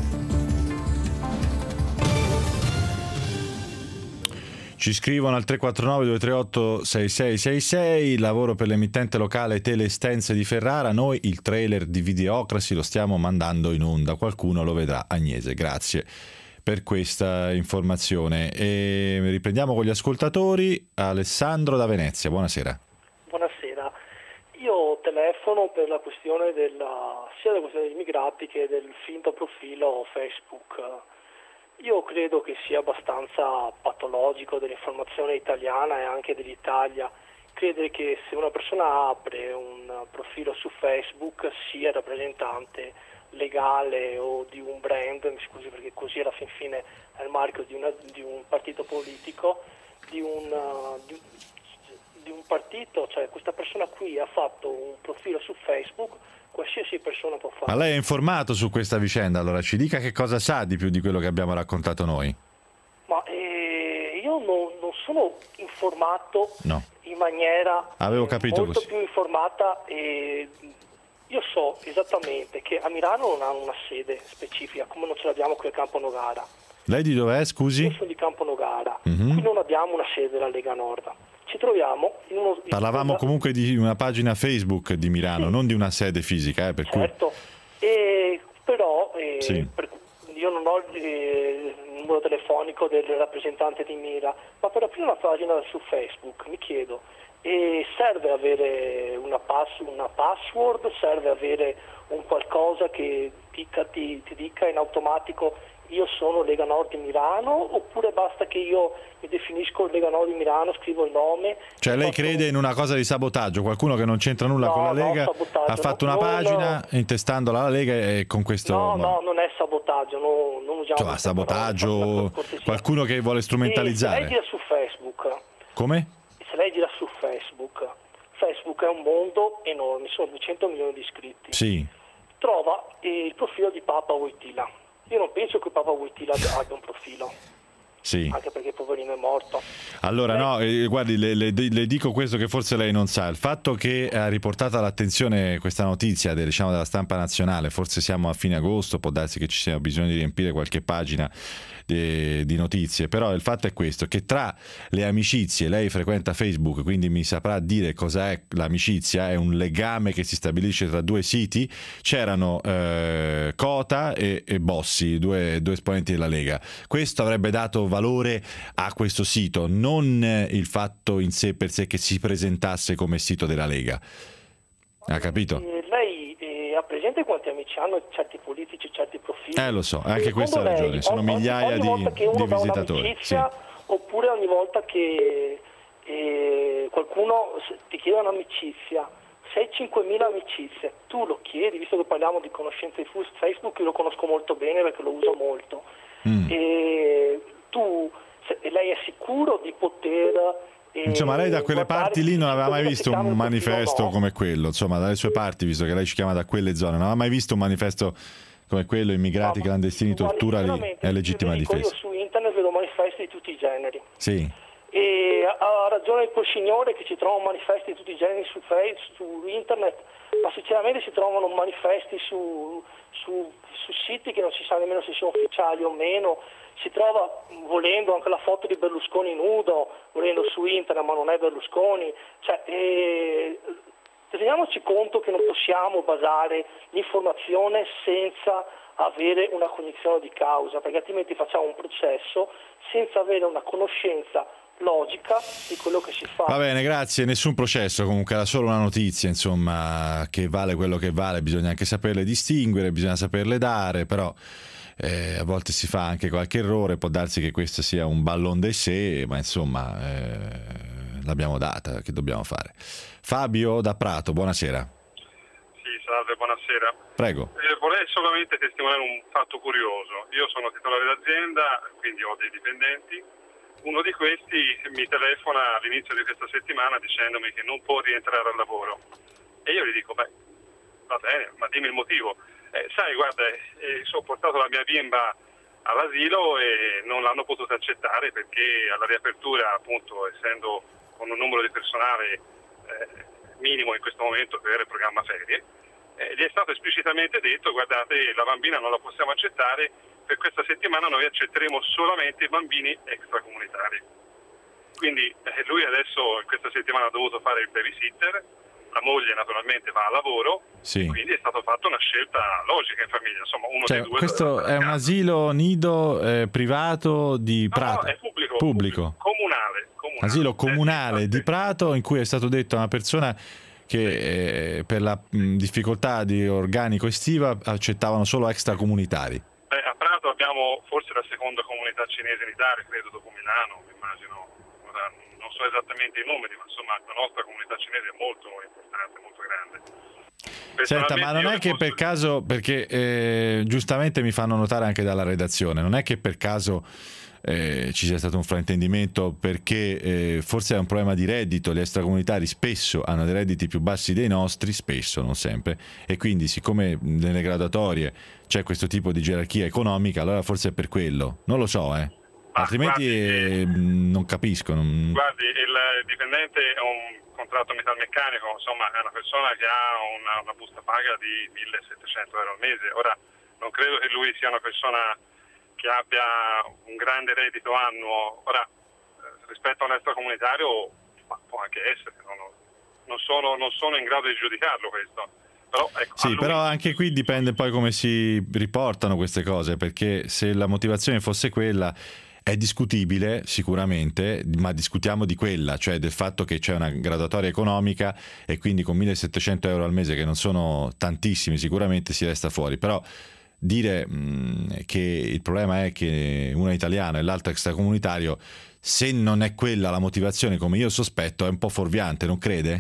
Ci scrivono al 349-238-6666, lavoro per l'emittente locale Tele Estense di Ferrara, noi il trailer di Videocracy lo stiamo mandando in onda, qualcuno lo vedrà. Agnese, grazie per questa informazione. E riprendiamo con gli ascoltatori. Alessandro da Venezia, buonasera. Buonasera, io telefono per la questione sia della questione degli immigrati che del finto profilo Facebook. Io credo che sia abbastanza patologico dell'informazione italiana e anche dell'Italia credere che se una persona apre un profilo su Facebook sia rappresentante legale o di un brand, mi scusi perché così alla fin fine è il marchio di un partito politico, di un partito, cioè questa persona qui ha fatto un profilo su Facebook, qualsiasi persona può fare. Ma lei è informato su questa vicenda, allora ci dica che cosa sa di più di quello che abbiamo raccontato noi. Ma io non sono informato in maniera molto così. Più informata io so esattamente che a Milano non hanno una sede specifica, come non ce l'abbiamo qui a Campo Nogara. Lei di dov'è, scusi? Io sono di Campo Nogara, qui non abbiamo una sede della Lega Nord. Ci troviamo in uno... Parlavamo comunque di una pagina Facebook di Milano, non di una sede fisica, per certo. Però io non ho il numero telefonico del rappresentante di Mira, ma per aprire una pagina su Facebook mi chiedo, serve avere una password, serve avere un qualcosa che ti dica in automatico io sono Lega Nord di Milano, oppure basta che io mi definisco Lega Nord di Milano, scrivo il nome? Cioè lei crede in una cosa di sabotaggio, qualcuno che non c'entra nulla con la Lega ha fatto una pagina intestandola alla Lega e con questo... No, non è sabotaggio, non usiamo sabotaggio, qualcuno che vuole strumentalizzare. Se lei gira su Facebook... Come? Se lei gira su Facebook è un mondo enorme, sono 200 milioni di iscritti. Sì. Trova il profilo di Papa Wojtyla. Io non penso che Papa Wojtyla abbia un profilo. Sì. Anche perché poverino è morto. Allora guardi, le dico questo che forse lei non sa, il fatto che ha riportato all'attenzione questa notizia della stampa nazionale, forse siamo a fine agosto, può darsi che ci sia bisogno di riempire qualche pagina di notizie, però il fatto è questo, che tra le amicizie, lei frequenta Facebook, quindi mi saprà dire cosa è l'amicizia, è un legame che si stabilisce tra due siti, c'erano Cota e Bossi, due esponenti della Lega. Questo avrebbe dato valore a questo sito, non il fatto in sé per sé che si presentasse come sito della Lega. Ha capito? Lei ha presente quanti amici hanno certi politici, certi profili? Lo so, anche questa ha ragione, sono migliaia di visitatori. Sì. Oppure ogni volta che qualcuno ti chiede un'amicizia, se hai 5.000 amicizie, tu lo chiedi, visto che parliamo di conoscenze di Facebook, io lo conosco molto bene perché lo uso molto. E lei è sicuro di poter Insomma, lei da quelle parti lì non aveva mai visto un manifesto come quello, insomma, dalle sue parti, visto che lei ci chiama da quelle zone, non aveva mai visto un manifesto come quello, immigrati clandestini, tortura lì, è legittima difesa. Io su internet vedo manifesti di tutti i generi. Sì. E ha ragione quel signore che ci trovano manifesti di tutti i generi su internet, ma sinceramente si trovano manifesti su siti che non si sa nemmeno se sono ufficiali o meno. Si trova, volendo, anche la foto di Berlusconi nudo, volendo su internet, ma non è Berlusconi. Cioè, teniamoci conto che non possiamo basare l'informazione senza avere una cognizione di causa, perché altrimenti facciamo un processo senza avere una conoscenza logica di quello che si fa. Va bene, grazie. Nessun processo, comunque era solo una notizia, insomma, che vale quello che vale, bisogna anche saperle distinguere, bisogna saperle dare, però a volte si fa anche qualche errore, può darsi che questo sia un ballon d'essai, ma insomma l'abbiamo data, che dobbiamo fare? Fabio da Prato, buonasera. Sì, salve, buonasera. Prego. Vorrei solamente testimoniare un fatto curioso. Io sono titolare d'azienda, quindi ho dei dipendenti. Uno di questi mi telefona all'inizio di questa settimana dicendomi che non può rientrare al lavoro. E io gli dico, beh, va bene, ma dimmi il motivo. Sai, guarda, ho portato la mia bimba all'asilo e non l'hanno potuto accettare perché alla riapertura, appunto, essendo con un numero di personale minimo in questo momento per il programma ferie, gli è stato esplicitamente detto, guardate, la bambina non la possiamo accettare, per questa settimana noi accetteremo solamente i bambini extracomunitari. Quindi lui adesso in questa settimana ha dovuto fare il babysitter, la moglie naturalmente va a lavoro, sì. Quindi è stata fatta una scelta logica in famiglia, insomma uno dei due. Questo è un asilo nido privato di Prato? No, è pubblico. Comunale. Asilo comunale di Prato, in cui è stato detto a una persona che per la difficoltà di organico estiva accettavano solo extracomunitari. A Prato abbiamo forse la seconda comunità cinese in Italia, credo dopo Milano, immagino. Non so esattamente i numeri, ma insomma la nostra comunità cinese è molto importante, molto grande. Senta, ma non è che per caso, perché giustamente mi fanno notare anche dalla redazione, non è che per caso ci sia stato un fraintendimento, perché forse è un problema di reddito, gli extracomunitari spesso hanno dei redditi più bassi dei nostri, spesso, non sempre, e quindi siccome nelle graduatorie c'è questo tipo di gerarchia economica, allora forse è per quello, non lo so, altrimenti non capisco. Guardi, il dipendente è un contratto metalmeccanico, insomma è una persona che ha una busta paga di 1.700 euro al mese. Ora non credo che lui sia una persona che abbia un grande reddito annuo. Ora rispetto a un extracomunitario può anche essere, non sono in grado di giudicarlo questo. Però, ecco, sì, però anche qui dipende poi come si riportano queste cose, perché se la motivazione fosse quella è discutibile sicuramente, ma discutiamo di quella, cioè del fatto che c'è una graduatoria economica e quindi con 1.700 euro al mese, che non sono tantissimi, sicuramente si resta fuori. Però dire che il problema è che uno è italiano e l'altro è extracomunitario, se non è quella la motivazione, come io sospetto, è un po' fuorviante, non crede?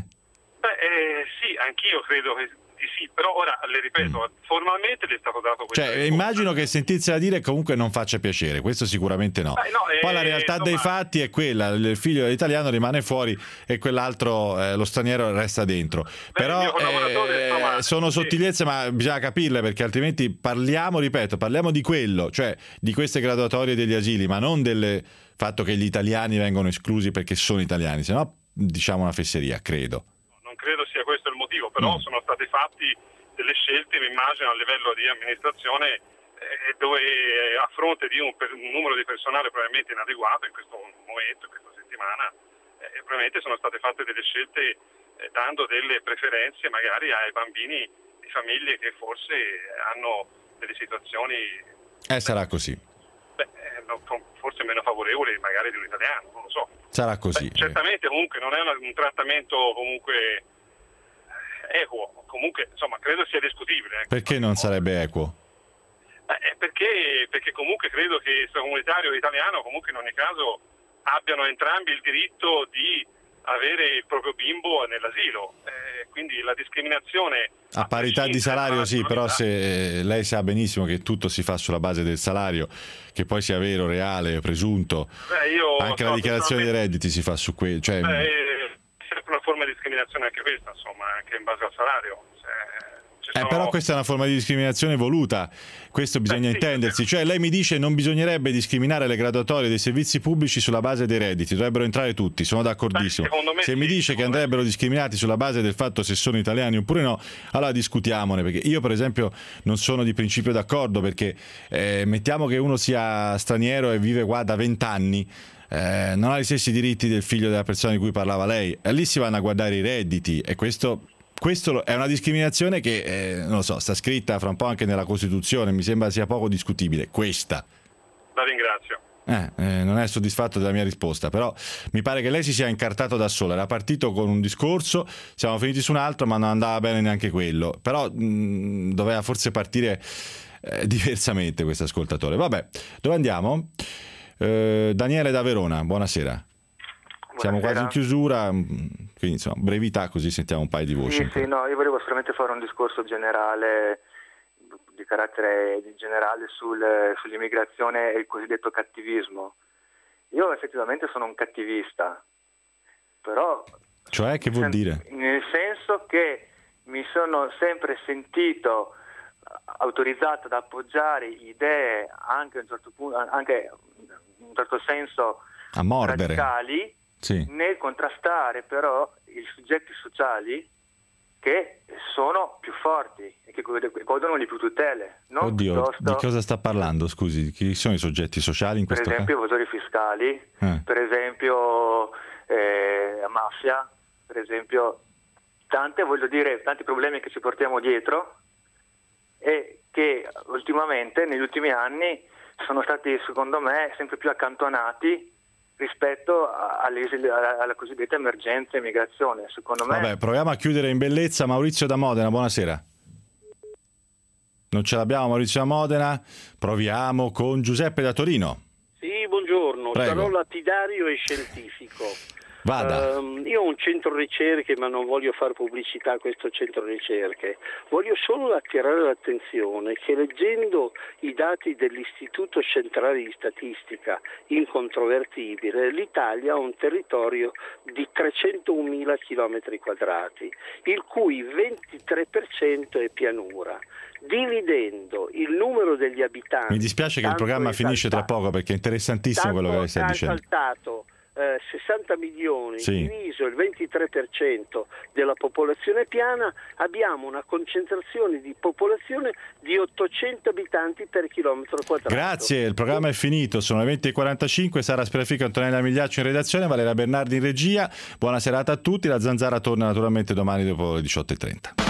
Sì, anch'io credo che sì, però ora le ripeto, formalmente gli è stato dato questo. Cioè, immagino che sentirsela dire comunque non faccia piacere, questo sicuramente no. Poi la realtà dei fatti è quella, il figlio dell'italiano rimane fuori e quell'altro, lo straniero, resta dentro. Però sono sottigliezze, ma bisogna capirle, perché altrimenti parliamo di quello, cioè di queste graduatorie degli asili, ma non del fatto che gli italiani vengono esclusi perché sono italiani, se no diciamo una fesseria, credo. Credo sia questo il motivo, però sono stati fatti delle scelte, mi immagino, a livello di amministrazione dove a fronte di un numero di personale probabilmente inadeguato in questo momento, in questa settimana, probabilmente sono state fatte delle scelte dando delle preferenze magari ai bambini di famiglie che forse hanno delle situazioni... sarà così. Forse meno favorevoli magari di un italiano, non lo so. Sarà così. Certamente comunque non è un trattamento comunque equo, comunque insomma credo sia discutibile. Perché non sarebbe equo? Perché comunque credo che extracomunitario e italiano comunque in ogni caso abbiano entrambi il diritto di avere il proprio bimbo nell'asilo. Quindi la discriminazione a parità di salario, sì, però se lei sa benissimo che tutto si fa sulla base del salario, che poi sia vero, reale, presunto, anche la dichiarazione dei redditi si fa su quello. Cioè... È una forma di discriminazione anche questa, insomma, anche in base al salario. Però questa è una forma di discriminazione voluta, questo bisogna intendersi. Cioè lei mi dice non bisognerebbe discriminare le graduatorie dei servizi pubblici sulla base dei redditi, dovrebbero entrare tutti, sono d'accordissimo. Se mi dice che andrebbero discriminati sulla base del fatto se sono italiani oppure no, allora discutiamone, perché io per esempio non sono di principio d'accordo, perché mettiamo che uno sia straniero e vive qua da 20 anni, non ha gli stessi diritti del figlio della persona di cui parlava lei, e lì si vanno a guardare i redditi, e questo è una discriminazione che, non lo so, sta scritta fra un po' anche nella Costituzione, mi sembra sia poco discutibile, questa. La ringrazio. Non è soddisfatto della mia risposta, però mi pare che lei si sia incartato da sola, era partito con un discorso, siamo finiti su un altro, ma non andava bene neanche quello, però doveva forse partire diversamente questo ascoltatore. Vabbè, dove andiamo? Daniele da Verona, buonasera. Siamo quasi in chiusura, quindi insomma brevità, così sentiamo un paio di voci. Sì, no, io volevo solamente fare un discorso generale, di carattere generale sull'immigrazione e il cosiddetto cattivismo. Io effettivamente sono un cattivista, però... Cioè, che vuol dire? Nel senso che mi sono sempre sentito autorizzato ad appoggiare idee anche in un certo senso a mordere, radicali, sì, nel contrastare però i soggetti sociali che sono più forti e che godono di più tutele. Oddio, di cosa sta parlando? Scusi, chi sono i soggetti sociali in questo caso? Per esempio evasori fiscali, per esempio mafia, per esempio tanti problemi che ci portiamo dietro e che ultimamente, negli ultimi anni, sono stati, secondo me, sempre più accantonati rispetto alla cosiddetta emergenza immigrazione. Secondo me... Vabbè, proviamo a chiudere in bellezza. Maurizio da Modena, buonasera. Non ce l'abbiamo Maurizio da Modena, proviamo con Giuseppe da Torino. Sì, buongiorno. Prego. Sarò lapidario e scientifico. Vada. Io ho un centro ricerche, ma non voglio fare pubblicità a questo centro ricerche. Voglio solo attirare l'attenzione che, leggendo i dati dell'Istituto Centrale di Statistica incontrovertibile, l'Italia ha un territorio di 301.000 chilometri quadrati, il cui 23% è pianura. Dividendo il numero degli abitanti... Mi dispiace che il programma finisce tra poco, perché è interessantissimo quello che lei sta dicendo. Saltato 60 milioni, sì, diviso il 23% della popolazione piana, abbiamo una concentrazione di popolazione di 800 abitanti per chilometro quadrato. Grazie, il programma è finito, sono le 20:45, Sara Sprefico, Antonella Migliaccio in redazione, Valeria Bernardi in regia. Buona serata a tutti, la Zanzara torna naturalmente domani dopo le 18:30.